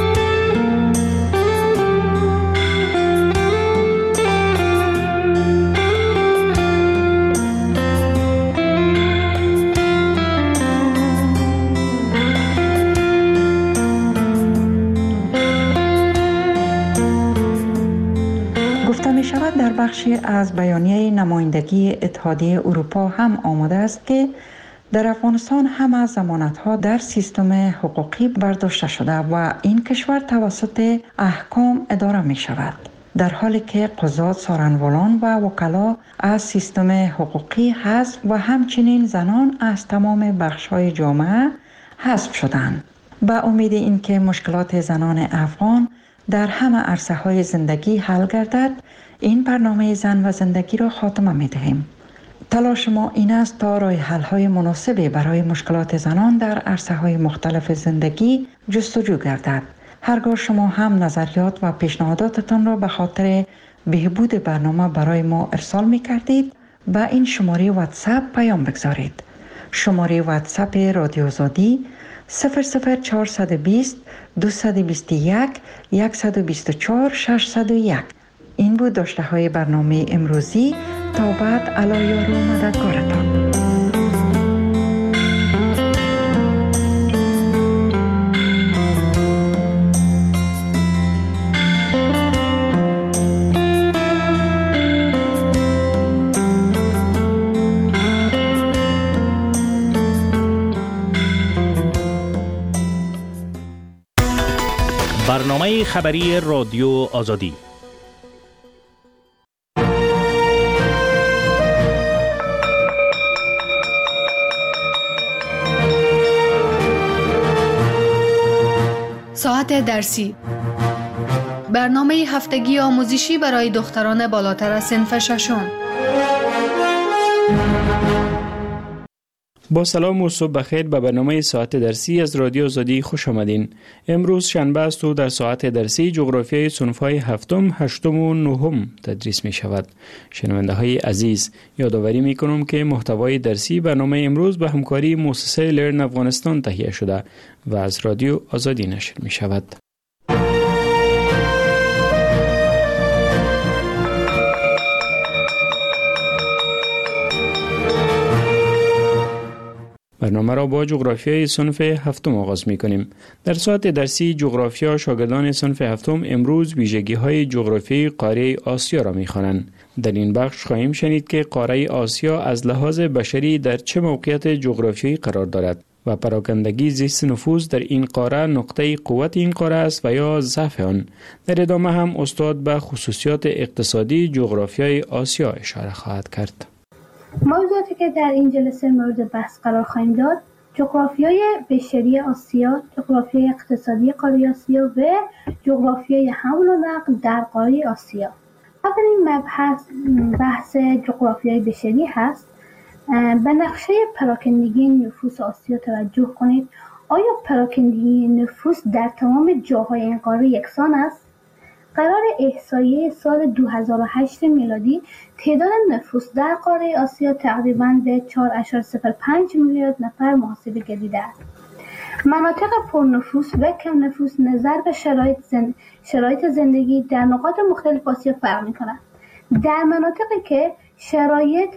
در بخشی از بیانیه نمایندگی اتحادیه اروپا هم آمده است که در افغانستان همه ضمانت‌ها در سیستم حقوقی برداشته شده و این کشور توسط احکام اداره می شود، در حالی که قضات، سارنوالان و وکلا از سیستم حقوقی حذف و همچنین زنان از تمام بخش‌های جامعه حذف شدند. با امید اینکه مشکلات زنان افغان در همه عرصه‌های زندگی حل گردد، این برنامه زن و زندگی را خاتمه می دهیم. تلاش ما این است تا راه حل‌های مناسبی برای مشکلات زنان در عرصه‌های مختلف زندگی جستجو گردد. هرگاه شما هم نظریات و پیشنهاداتتان را به خاطر بهبود برنامه برای ما ارسال می کردید، با این شماره واتساپ پیام بگذارید. شماره واتساپ رادیو آزادی صفر صفر چهارصد و بیست دویست و بیست و یک صد و بیست و چهار ششصد و یک. این بود داشته های برنامه امروزی. تا بعد، علایار و مددگارتان. برنامه خبری رادیو آزادی. ساعت درسی، برنامه هفتگی آموزشی برای دختران بالاتر از صنف ششم. با سلام و صبح بخیر به برنامه ساعت درسی از رادیو آزادی خوش آمدین. امروز شنبه است و در ساعت درسی جغرافیای صنف‌های هفتم، هشتم و نهم تدریس می شود. شنونده های عزیز، یادآوری می کنم که محتوای درسی برنامه امروز به همکاری مؤسسه لرن افغانستان تهیه شده و از رادیو آزادی نشر می شود. برنامه را با جغرافیای صنف هفتم آغاز می کنیم. در ساعت درسی جغرافیا شاگردان صنف هفتم امروز ویژگی‌های جغرافیایی قاره آسیا را می خوانند. در این بخش خواهیم شنید که قاره آسیا از لحاظ بشری در چه موقعیت جغرافیایی قرار دارد و پراکندگی زیست نفوذ در این قاره نقطه قوت این قاره است و یا ضعف آن. در ادامه هم استاد به خصوصیات اقتصادی جغرافیای آسیا اشاره خواهد کرد. موضوعاتی که در این جلسه مورد بحث قرار خواهیم داد: جغرافیای بشری آسیا، جغرافیای اقتصادی قاره آسیا و جغرافیای حمل و نقل در قاره آسیا. اولین مبحث بحث جغرافیای بشری هست. به نقشه پراکندگی نفوس آسیا توجه کنید. آیا پراکندگی نفوس در تمام جاهای این قاره یکسان است؟ قرار احصایه سال دو هزار و هشت میلادی تعداد نفوس در قاره آسیا تقریباً به چهار ممیز صفر پنج میلیارد نفر محاسبه گردیده است. مناطق پرنفوس و کم نفوس نظر به شرایط, زند... شرایط زندگی در نقاط مختلف آسیا فرق می‌کنند. در مناطقی که شرایط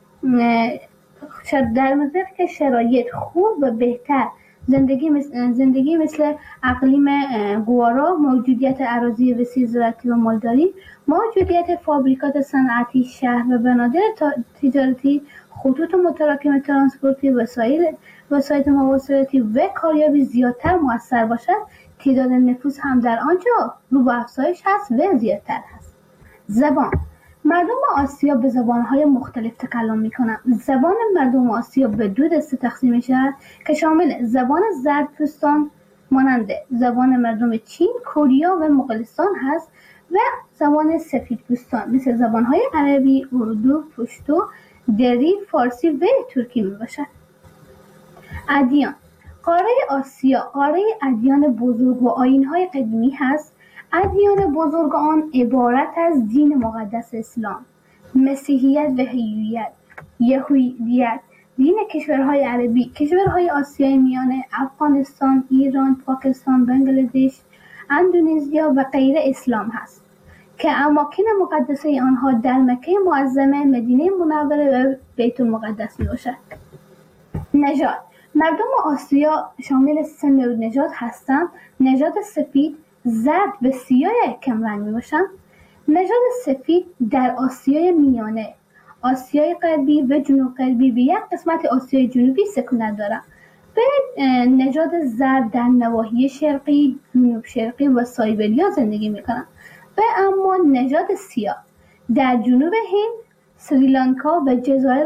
در مناطقی که شرایط خوب و بهتر زندگی مثل, زندگی مثل اقلیم گوارا، موجودیت اراضی وسیع زراعتی و مالداری، موجودیت فابریکات صنعتی، شهر و بنادر تجارتی، خطوط متراکم ترانسپورتی، وسایل وسایل مواصلاتی و کاریابی زیادتر مؤثر باشد، تعداد نفوس هم در آنجا رو به افزایش هست و زیادتر هست. زبان: مردم آسیا به زبانهای مختلف تکلم میکنند. زبان مردم آسیا به دو دسته تقسیم میشود که شامل زبان زرتشتان مانند زبان مردم چین، کره و مغولستان هست و زبان سفیدپوستان مثل زبانهای عربی، اردو، پشتو، دری، فارسی و ترکی می باشد. ادیان: قاره آسیا قاره ادیان بزرگ و آیین‌های قدیمی هست. ادیان بزرگ آن عبارت از دین مقدس اسلام، مسیحیت و هیویت، یهودیت، دین کشورهای عربی، کشورهای آسیای میانه، افغانستان، ایران، پاکستان، بنگلادش، اندونزیا و غیره اسلام هست که اماکن مقدسه آنها در مکه معظمه، مدینه منوره و بیت المقدس می باشد. نژاد مردم آسیا شامل سه نوع نژاد هستند. نژاد سفید، زرد و سیاه کم رنگ می باشند. نژاد سفید در آسیای میانه، آسیای غربی و جنوب غربی و یک قسمت آسیای جنوبی سکونت دارند. به نژاد زرد در نواحی شرقی، جنوب شرقی و سایبریا زندگی می کنند. و اما نژاد سیاه در جنوب هند، سریلانکا و جزایر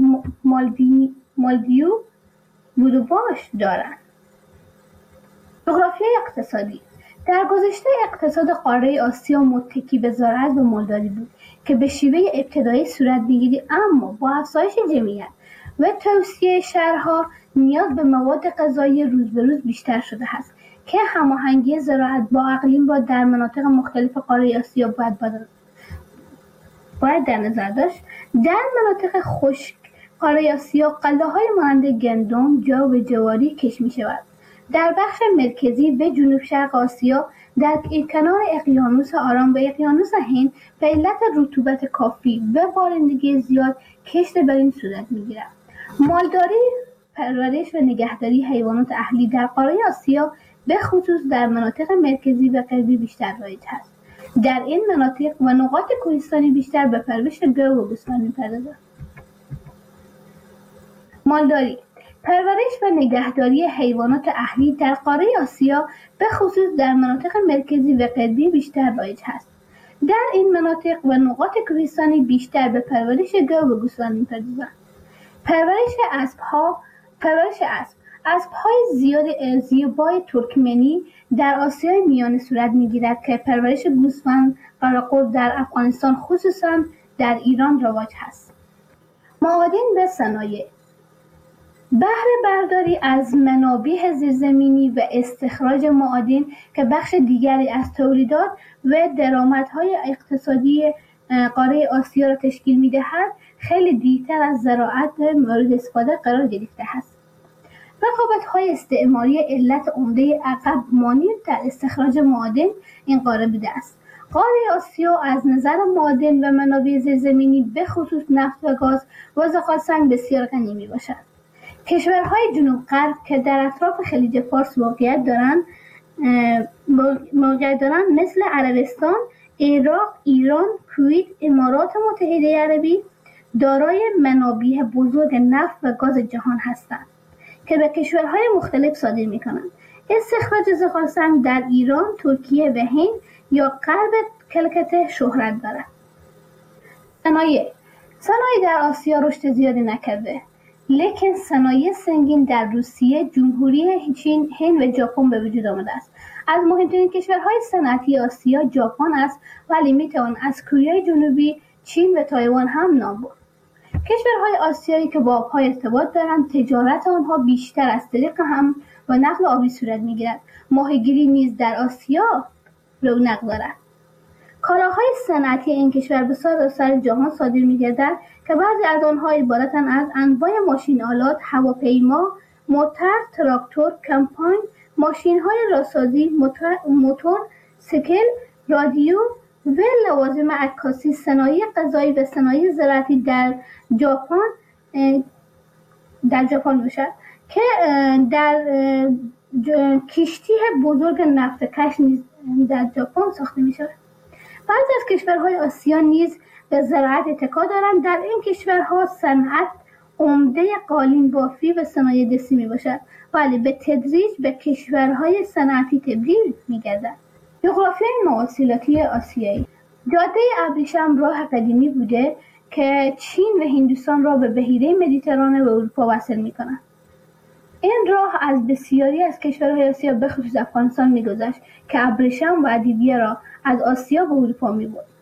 مالدیو بودوباش دارند. جغرافیای اقتصادی در گذشته اقتصاد قاره آسیا متکی به زراعت و مالداری بود که به شیوه ابتدایی صورت می‌گیرد، اما با افزایش جمعیت و توسعه شهرها نیاز به مواد غذایی روز به روز بیشتر شده است که هماهنگی زراعت با اقلیم را در مناطق مختلف قاره آسیا باید باید در نظر داشت. در مناطق خشک قاره آسیا غله‌های مانند گندم، جو و جواری کشت می‌شود. در بخش مرکزی و جنوب شرق آسیا در کنار اقیانوس آرام و اقیانوس هند به علت رطوبت کافی و بارندگی زیاد کشت بر این صورت می‌گیرد. مالداری، پرورش و نگهداری حیوانات اهلی در قاره آسیا به خصوص در مناطق مرکزی و غربی بیشتر رایج است. در این مناطق و نقاط کوهستانی بیشتر به پرورش گاو و گوسفند می‌پردازند. مالداری، پرورش و نگهداری حیوانات اهلی در قاره آسیا به خصوص در مناطق مرکزی و غربی بیشتر رایج است. در این مناطق و نقاط کوهستانی بیشتر به پرورش گاو و گوسفند می‌پردازند. پرورش اسب‌ها، پرورش اسب اسب‌های زیاد زیبای ترکمنی در آسیای میانه صورت می‌گیرد که پرورش گوسفند قراقور در افغانستان خصوصاً در ایران رواج است. معادن و صنایع بهره برداری از منابع زیرزمینی و استخراج معادن که بخش دیگری از تولیدات و درآمدهای اقتصادی قاره آسیا را تشکیل می‌دهد، خیلی دیرتر از زراعت مورد استفاده قرار گرفته است. رقابت‌های استعماری علت عمده عقب مانی در استخراج معادن این قاره بوده است. قاره آسیا از نظر معادن و منابع زیرزمینی به خصوص نفت و گاز و زغال‌سنگ بسیار غنی می‌باشد. کشورهای جنوب غرب که در اطراف خلیج فارس واقعیت دارند موقعیت دارند مثل عربستان، عراق، ایران، کویت، امارات متحده عربی دارای منابع بزرگ نفت و گاز جهان هستند که به کشورهای مختلف صادر می‌کنند. استخراج زغال‌سنگ در ایران، ترکیه و هند یا غرب کلکته شهرت دارد. صنایع صنایع در آسیا رشد زیادی نکرده، لیکن صنایع سنگین در روسیه، جمهوری چین، هند و ژاپن به وجود آمده است. از مهمترین کشورهای صنعتی آسیا ژاپن است، ولی میتوان از کره جنوبی، چین و تایوان هم نام برد. کشورهای آسیایی که با آبها ارتباط دارند، تجارت آنها بیشتر از طریق هم و نقل آبی صورت میگیرد. ماهیگیری نیز در آسیا رونق دارد. کالاهای صنعتی این کشور به سراسر جهان صادر می‌گردد که بعضی از آنها عبارتند از انواع ماشین آلات، هواپیما، موتور، تراکتور، کمپاین، ماشین‌های راهسازی، موتور، سیکل، رادیو و لوازم عکاسی. صنایع غذایی و صنایع زراعتی در ژاپن در ژاپن باشد که در کشتی بزرگ نفت کش نیز در ژاپن ساخته می‌شود. بعضی از کشورهای آسیا نیز به زراعت اتکا دارند. در این کشورها صنعت عمده قالین بافی و صنایع دستی می باشد، ولی به تدریج به کشورهای صنعتی تبدیل می گردد. جغرافیای مواصلاتی آسیایی جاده ابریشم راه قدیمی بوده که چین و هندوستان را به بحیره مدیترانه و اروپا وصل می کند. این راه از بسیاری از کشورهای آسیا به خصوص افغانستان می‌گذشت که ابریشم و ادویه را از آسیا به اروپا می‌برد.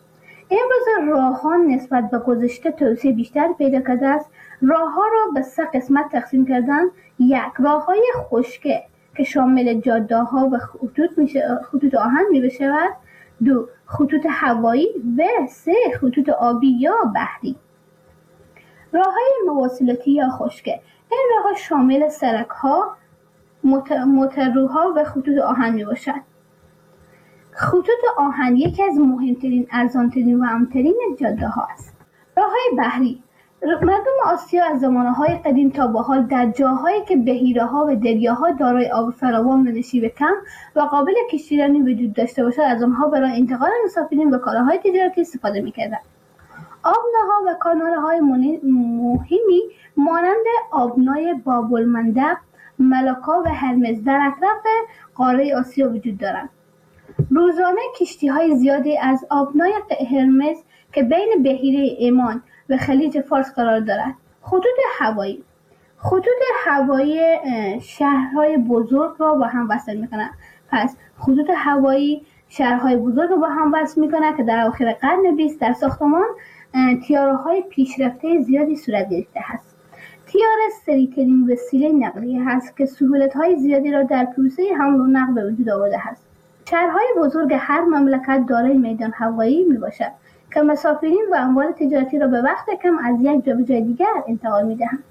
امروز راه‌ها نسبت به گذشته توسعه بیشتر پیدا کرده است. راه‌ها را به سه قسمت تقسیم کردن. یک، راه‌های خشکی که شامل جاده‌ها و خطوط میشه، خطوط آهن می‌شود. دو، خطوط هوایی و سه، خطوط آبی یا بحری. راه‌های مواصلاتی یا خشکی، این راه‌ها شامل سرک‌ها، موتورها و خطوط آهن میباشد. خطوط آهن یکی از مهمترین، ارزانترین و امن‌ترین جاده ها است. راه‌های بحری، مردم آسیا از زمانهای قدیم تا به حال در جاهایی که بحیره‌ها و دریاها دارای آب فراوان و نشیب کم و قابل کشتیرانی وجود داشته باشد از آنها برای انتقال مسافرین و کالاهای تجارتی استفاده می‌کردند. آبناها و کانال‌های مهمی مانند آبنای باب‌المندب، ملاکا و هرمز در اطراف قاره آسیا وجود دارند. روزانه کشتی‌های زیادی از آبنای هرمز که بین بحیره عمان و خلیج فارس قرار دارد. خطوط هوایی، خطوط هوایی شهرهای بزرگ را با هم وصل می‌کنند. پس خطوط هوایی شهرهای بزرگ را با هم وصل می‌کند که در اواخر قرن بیست در ساختمان طیاره‌های پیشرفته زیادی صورت گرفته است. طیاره سریع‌ترین وسیله نقلیه هست که سهولت‌های زیادی را در پروسه حمل و نقل به وجود آورده است. شهرهای بزرگ هر مملکت دارای میدان هوایی میباشد که مسافرین و اموال تجارتی را به وقت کم از یک جا به جای دیگر انتقال میدهند.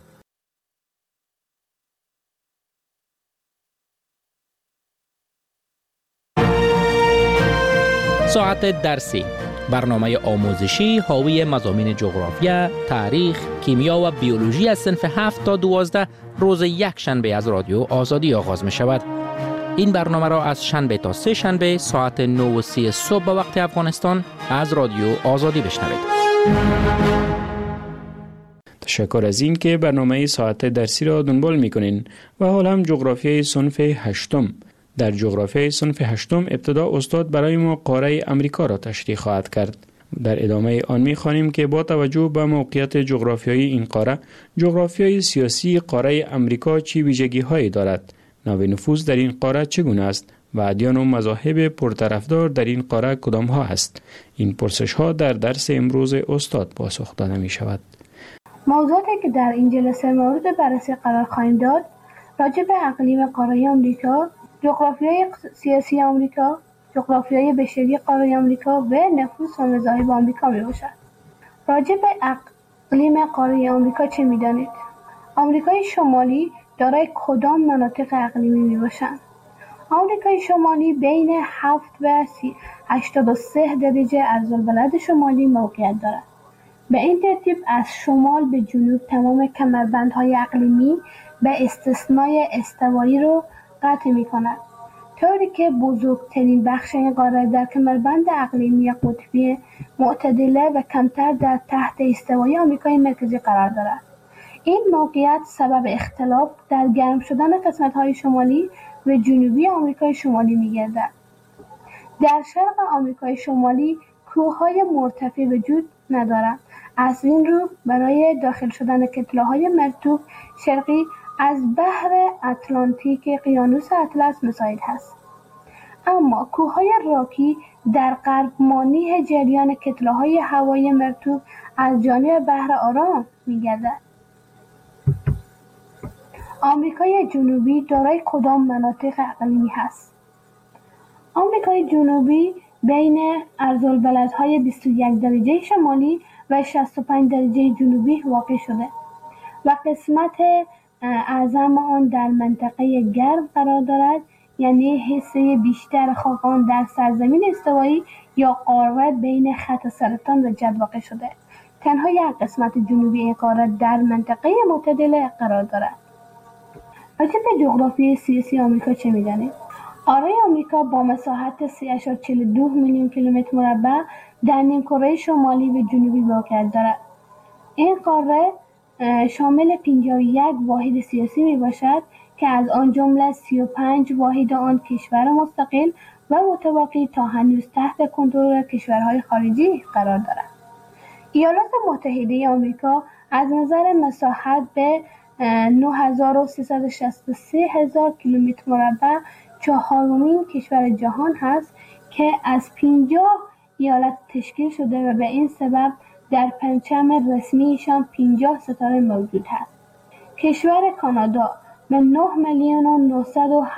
ساعت درسی، برنامه آموزشی حاوی مضامین جغرافیا، تاریخ، کیمیا و بیولوژی از صنف هفت تا دوازده روز یک شنبه از رادیو آزادی آغاز می شود. این برنامه را از شنبه تا سه شنبه ساعت نه و سی صبح به وقت افغانستان از رادیو آزادی بشنوید. تشکر از این که برنامه ساعت درسی را دنبال میکنین و حالا هم جغرافیای صنف هشتم. در جغرافیای صنف هشتم ابتدا استاد برای ما قاره امریکا را تشریح خواهد کرد. در ادامه آن می‌خوانیم که با توجه به موقعیت جغرافیایی این قاره، جغرافیای سیاسی قاره امریکا چه ویژگی‌هایی دارد؟ نوع نفوذ در این قاره چگونه است و ادیان و مذاهب پرطرفدار در این قاره کدام ها است؟ این پرسش ها در درس امروز استاد پاسخ داده می شود. موضوعاتی که در این جلسه مورد بررسی قرار خواهیم داد راجع به اقلیم قاره آمریکا، جغرافیای سیاسی آمریکا، جغرافیای بشری قاره آمریکا و نفوذ و مذاهب آمریکا می باشد. راجع به اقلیم قاره آمریکا چه می دانید؟ آمریکای شمالی دارای کدام مناطق اقلیمی می باشند؟ آمریکای شمالی بین هفت و هشتاد و سه درجه عرض‌البلد شمالی موقعیت دارد. به این ترتیب از شمال به جنوب تمام کمربندهای اقلیمی به استثنای استوایی رو قطع می کند، طوری که بزرگترین بخش این قاره در کمربند اقلیمی قطبی معتدله و کمتر در تحت استوایی آمریکای مرکزی قرار دارد. این موقعیت سبب اختلاف در گرم شدن قسمت‌های شمالی و جنوبی آمریکای شمالی می‌گردد. در شرق آمریکای شمالی کوه‌های مرتفع وجود ندارند. از این رو برای داخل شدن کتله‌های مرطوب شرقی از بحر اتلانتیک اقیانوس اطلس مساعد است. اما کوه‌های راکی در غرب مانع جریان کتله‌های هوایی مرطوب از جانب بحر آرام می‌گردد. آمریکای جنوبی دارای کدام مناطق اقلیمی هست؟ آمریکای جنوبی بین عرض‌البلدهای بیست و یک درجه شمالی و شصت و پنج درجه جنوبی واقع شده و قسمت اعظم آن در منطقه گرم قرار دارد، یعنی حصه بیشتر خاکان در سرزمین استوایی یا قاره بین خط سرطان و جد واقع شده. تنها یک قسمت جنوبی این قاره در منطقه معتدله قرار دارد. راجع به جغرافیای سیاسی آمریکا چه می‌دانید؟ قاره آمریکا با مساحت سه ممیز چهل و دو میلیون کیلومتر مربع در نیمکره شمالی و جنوبی موقعیت دارد. این قاره شامل پنجاه و یک واحد سیاسی میباشد که از آن جمله سی و پنج واحد آن کشور مستقل و متوالی تا هنوز تحت کنترل کشورهای خارجی قرار دارد. ایالات متحده آمریکا از نظر مساحت به نه هزار و سیصد و شصت و سه هزار کیلومتر مربع چهارمین کشور جهان هست که از پنجاه ایالت تشکیل شده و به این سبب در پرچم رسمیشان پنجاه ستاره موجود است. کشور کانادا به نه میلیون و نهصد و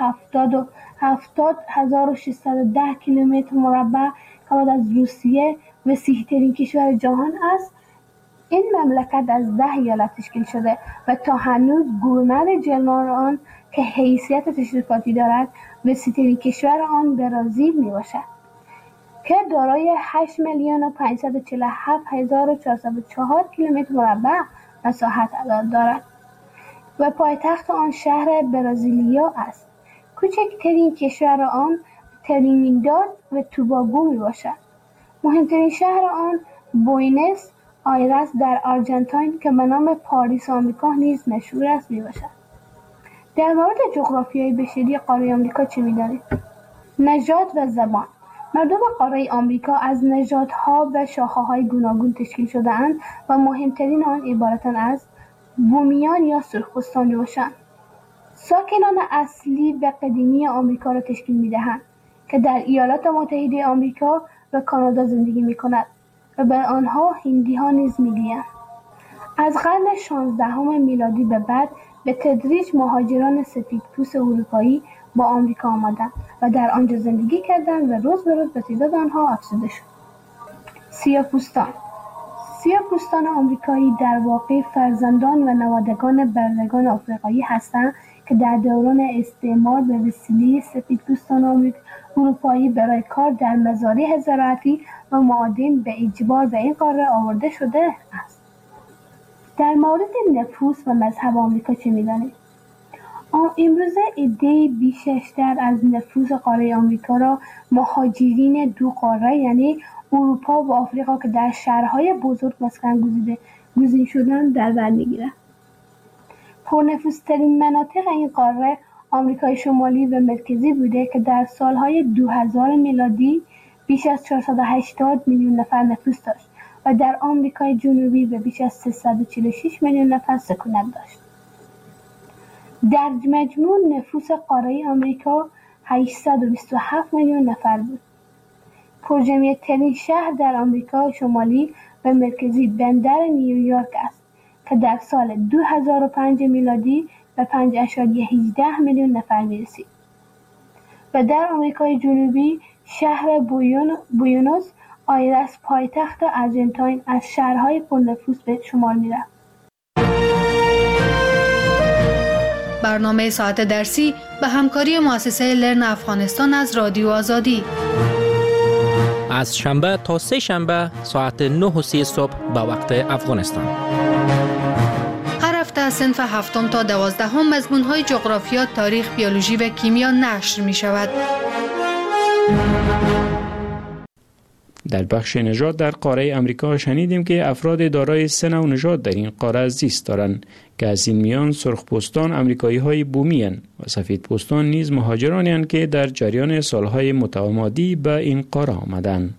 هفتاد هزار و ششصد و ده کیلومتر مربع که بعد از روسیه وسیع‌ترین کشور جهان است. این مملکت از ده ایالت تشکیل شده و تا هنوز گورنر جنرال آن که حیثیت تشریفاتی دارد وسیع‌ترین کشور آن برزیل میباشد که دارای هشت میلیون و پانصد و چهل و هفت هزار و چهارصد و چهار کیلومتر مربع مساحت دارد و پایتخت آن شهر برزیلیا است. کوچکترین کشور آن ترینیداد و توباگو میباشد. مهمترین شهر آن بوینس آیرس در آرژانتین که به نام پاریس آمریکا نیز مشهور است میباشد. در مورد جغرافیای بشری قاره آمریکا چه می‌دانید؟ نژاد و زبان. مردم قاره آمریکا از نژادها و شاخه‌های گوناگون تشکیل شده‌اند و مهمترین آن عبارتند از بومیان یا سرخپوستان میباشند. ساکنان اصلی و قدیمی آمریکا را تشکیل می‌دهند که در ایالات متحده آمریکا و کانادا زندگی می‌کنند و به آنها هندی‌ها نیز می‌گویند. از قرن شانزدهم میلادی به بعد به تدریج مهاجران سفیدپوست اروپایی با آمریکا آمدند و در آنجا زندگی کردند و روز به روز به تعداد آنها افزوده شد. سیاه‌پوستان. سیاه‌پوستان آمریکایی در واقع فرزندان و نوادگان برندگان آفریقایی هستند که در دوران استعمار به وسیله سفیدپوستان اروپایی برای کار در مزارع زراعتی و معادن به اجبار به این قاره آورده شده است. در مورد نفوس و مذهب آمریکا چه می‌دانید؟ امروزه عده بیشتر از نفوس قاره آمریکا را مهاجرین دو قاره یعنی اروپا و آفریقا که در شهرهای بزرگ مسکن گزیده گزین شدن در بر می‌گیرند. پرنفوذترین مناطق این قاره آمریکای شمالی و مرکزی بوده که در سالهای دو هزار میلادی بیش از چهارصد و هشتاد میلیون نفر نفوذ داشت و در آمریکای جنوبی به بیش از سیصد و چهل و شش میلیون نفر سکونت داشت. در مجموع نفوس قاره آمریکا هشتصد و بیست و هفت میلیون نفر بود. پرجمعیت‌ترین شهر در آمریکا شمالی و مرکزی بندر نیویورک است که در سال دو هزار و پنج میلادی به پنج ممیز هجده میلیون نفر می‌رسید. و در آمریکای جنوبی شهر بوینوس آیرس پایتخت آرژانتین از شهرهای پرنفوذ به شمار می‌رفت. برنامه ساعت درسی به همکاری مؤسسه لرن افغانستان از رادیو آزادی از شنبه تا سه شنبه ساعت نه و سی صبح به وقت افغانستان. هر هفته از صنف هفتم تا دوازدهم مضمون‌های جغرافیا، تاریخ، بیولوژی و کیمیا نشر می‌شود. در بخش نژاد در قاره امریکا شنیدیم که افراد دارای سه نوع نژاد در این قاره زیست دارند که از این میان سرخپوستان امریکایی‌های بومی اند و سفیدپوستان نیز مهاجرانی اند که در جریان سالهای متمادی به این قاره آمدند.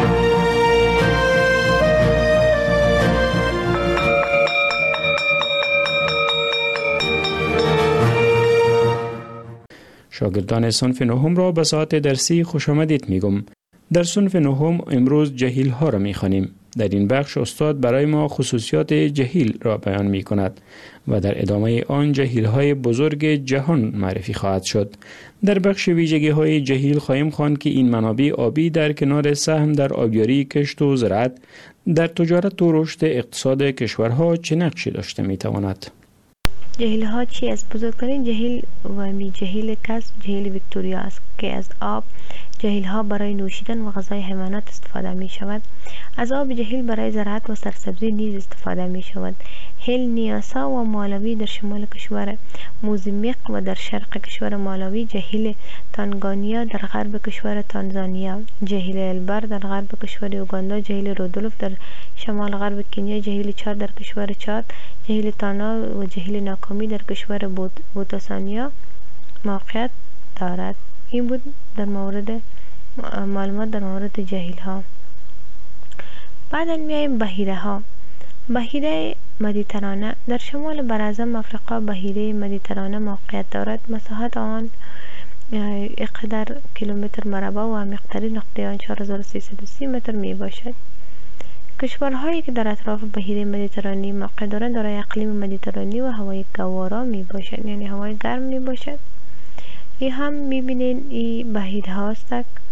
شاگردان صنف نهم را به ساعت درسی خوش آمدید میگم. در صنف نهم امروز جهیل ها را می خوانیم. در این بخش استاد برای ما خصوصیات جهیل را بیان می کند و در ادامه آن جهیل های بزرگ جهان معرفی خواهد شد. در بخش ویژگی های جهیل خواهیم خواند که این منابع آبی در کنار سهم در آبیاری، کشت و زراعت در تجارت و رشد اقتصاد کشورها چه نقشی داشته می تواند. جهیل ها چی است؟ بزرگترین جهیل و می جهیل کسب جهیل ویکتوریا است که از آب جهیل ها برای نوشیدن و غذای حیوانات استفاده می شود. از آب جهیل برای زراعت و سرسبزی نیز استفاده می شود. هیل نیاسا و مالاوی در شمال کشور موزامبیق و در شرق کشور مالاوی، جهیل تانگانیا در غرب کشور تانزانیا، جهیل البر در غرب کشور اوگاندا، جهیل رودولف در شمال غرب کنیا، جهیل چاد در کشور چاد، جهیل تانا و جهیل ناکامی در کشور بوتسوانیا موقعیت دارد. این بود در مورد معلومات در مورد جهیل ها. بعد میایم بحیره ها. بحیره مدیترانه در شمال براعظم افریقا بحیره مدیترانه موقعیت دارد. مساحت آن اقدر کیلومتر مربع و عمیق‌ترین نقطه آن چهار هزار و سیصد و سی متر می باشد. کشورهایی که در اطراف بحیره مدیترانی موقع دارند دارای اقلیم مدیترانی و هوای گوارا می باشد، یعنی هوای گرم می باشد. این هم می بینین این بحیره هاست.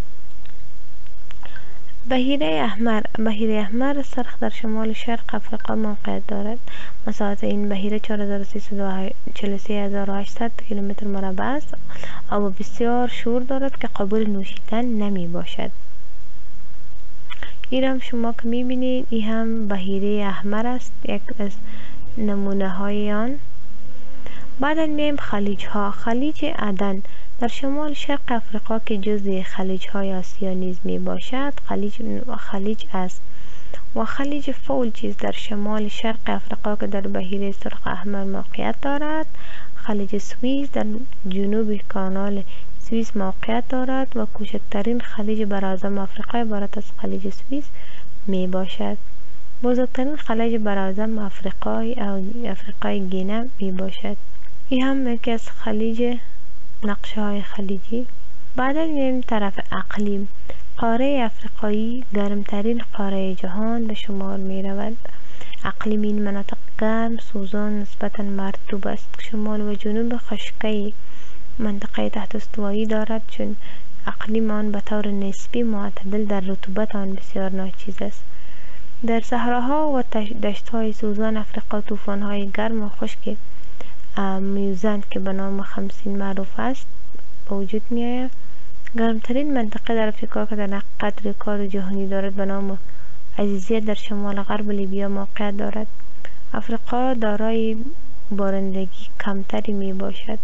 بحیره احمر بحیره احمر سرخ در شمال شرق افریقا موقعیت دارد. مساحت این بحیره چهار هزار و سیصد و چهل و سه هزار و هشتصد کیلومتر مربع است. آب بسیار شور دارد که قابل نوشیدن نمی باشد. این هم شما که می بینید این هم بحیره احمر است، یک از نمونه های آن. بعد میم خلیج ها. خلیج عدن در شمال شرق افریقا که جزء خلیج های آسیا نیز می باشد خلیج خلیج است و خلیج فولجیز در شمال شرق افریقا که در بحیره سرخ احمر موقعیت دارد. خلیج سوئیس در جنوب کانال سوئیس موقعیت دارد و کوچکترین خلیج براعظم آفریقا عبارت از خلیج سوئیس می باشد. بزرگترین خلیج براعظم آفریقای او افریقای گینه می باشد. این هم یکی از خلیج نقشه های خلیجی. بعد میریم طرف اقلیم. قاره افریقایی گرمترین قاره جهان به شمار می رود. اقلیم این مناطق گرم، سوزان، نسبتاً مرطوب است. شمال و جنوب خشکی منطقه تحت استوایی دارد، چون اقلیم آن به طور نسبی معتدل در رطوبت آن بسیار ناچیز است. در صحراها و دشت‌های سوزان افریقا طوفان‌های گرم و خشک میوزند که به نام خمسین معروف است به وجود می‌آید. گرمترین منطقه در افریقا که در قطر رکورد جهانی دارد به نام عزیزیت در شمال غرب لیبیا موقعیت دارد. افریقا دارای بارندگی کمتری می باشد.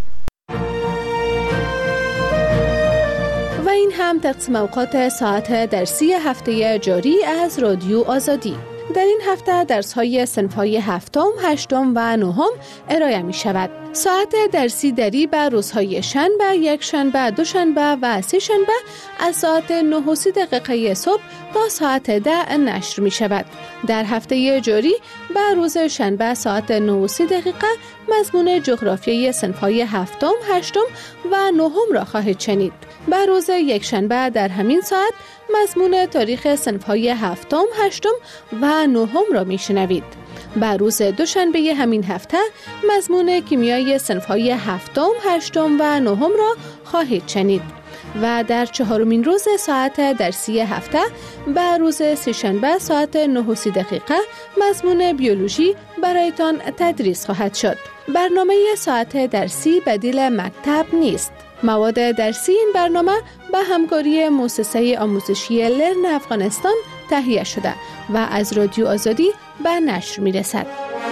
و این هم تقسیم اوقات ساعت درسی هفته جاری از رادیو آزادی. در این هفته درس‌های صنف‌های هفتم، هشتم و نهم ارائه می شود. ساعت درسی دری به روزهای شنبه، یک شنبه، دو شنبه و سه شنبه از ساعت نه و سی دقیقه صبح تا ساعت ده نشر می شود. در هفته جاری به روز شنبه ساعت نه و سی دقیقه مضمون جغرافیای صنف‌های هفتم، هشتم و نهم را خواهید شنید. به روز یک شنبه در همین ساعت مضمون تاریخ صنف‌های هفتم، هشتم و نهم را میشنوید. به روز دوشنبه همین هفته مضمون کیمیای صنف‌های هفتم، هشتم و نهم را خواهید شنید. و در چهارمین روز ساعت درسی هفته به روز سه‌شنبه ساعت نه و سی دقیقه مضمون بیولوژی برایتان تدریس خواهد شد. برنامه ساعت درسی بدیل مکتب نیست. مواد درسی این برنامه به همکاری مؤسسه آموزشی لرن افغانستان تهیه شده و از رادیو آزادی به نشر می رسد.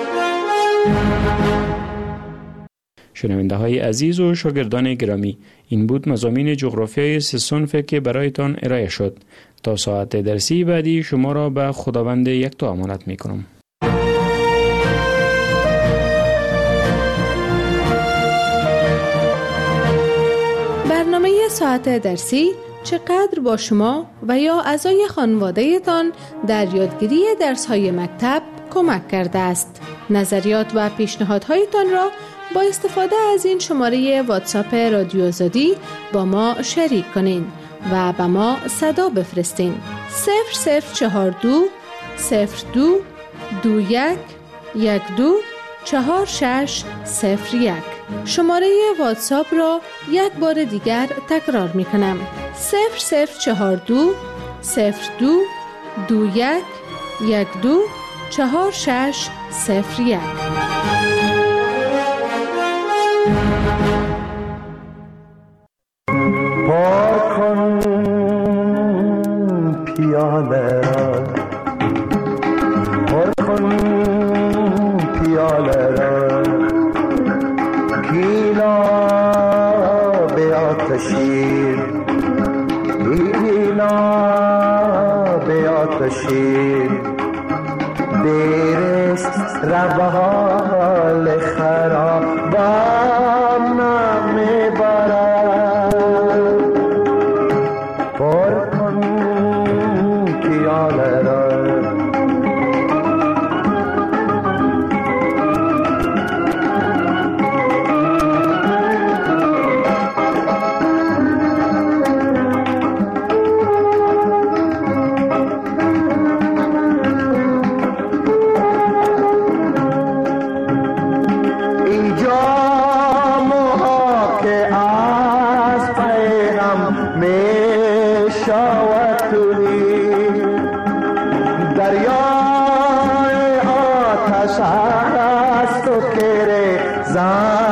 شنونده های عزیز و شاگردان گرامی، این بود مضامین جغرافیای سه صنف که برایتان ارائه شد. تا ساعت درسی بعدی شما را به خداوند یکتا امانت می کنم. برنامه ساعت درسی چقدر با شما و یا اعضای خانواده تان در یادگیری درس‌های مکتب کمک کرده است. نظریات و پیشنهادهایتان را با استفاده از این شماره واتساپ رادیو آزادی با ما شریک کنین و به ما صدا بفرستین. صفر صفر چهار دو صفر دو دو یک یک دو چهار شش صفر یک. شماره واتساپ را یک بار دیگر تکرار می کنم. صفر صفر چهار دو صفر دو دو یک یک دو چهار شش صفر یک. پاک کن پیاله را، پر کن پیاله را، گیلا به آتشین، گیلا به آتشین، دیرست روال خرابم نمی برد. پر کن پیاله را، شهر است و کره زن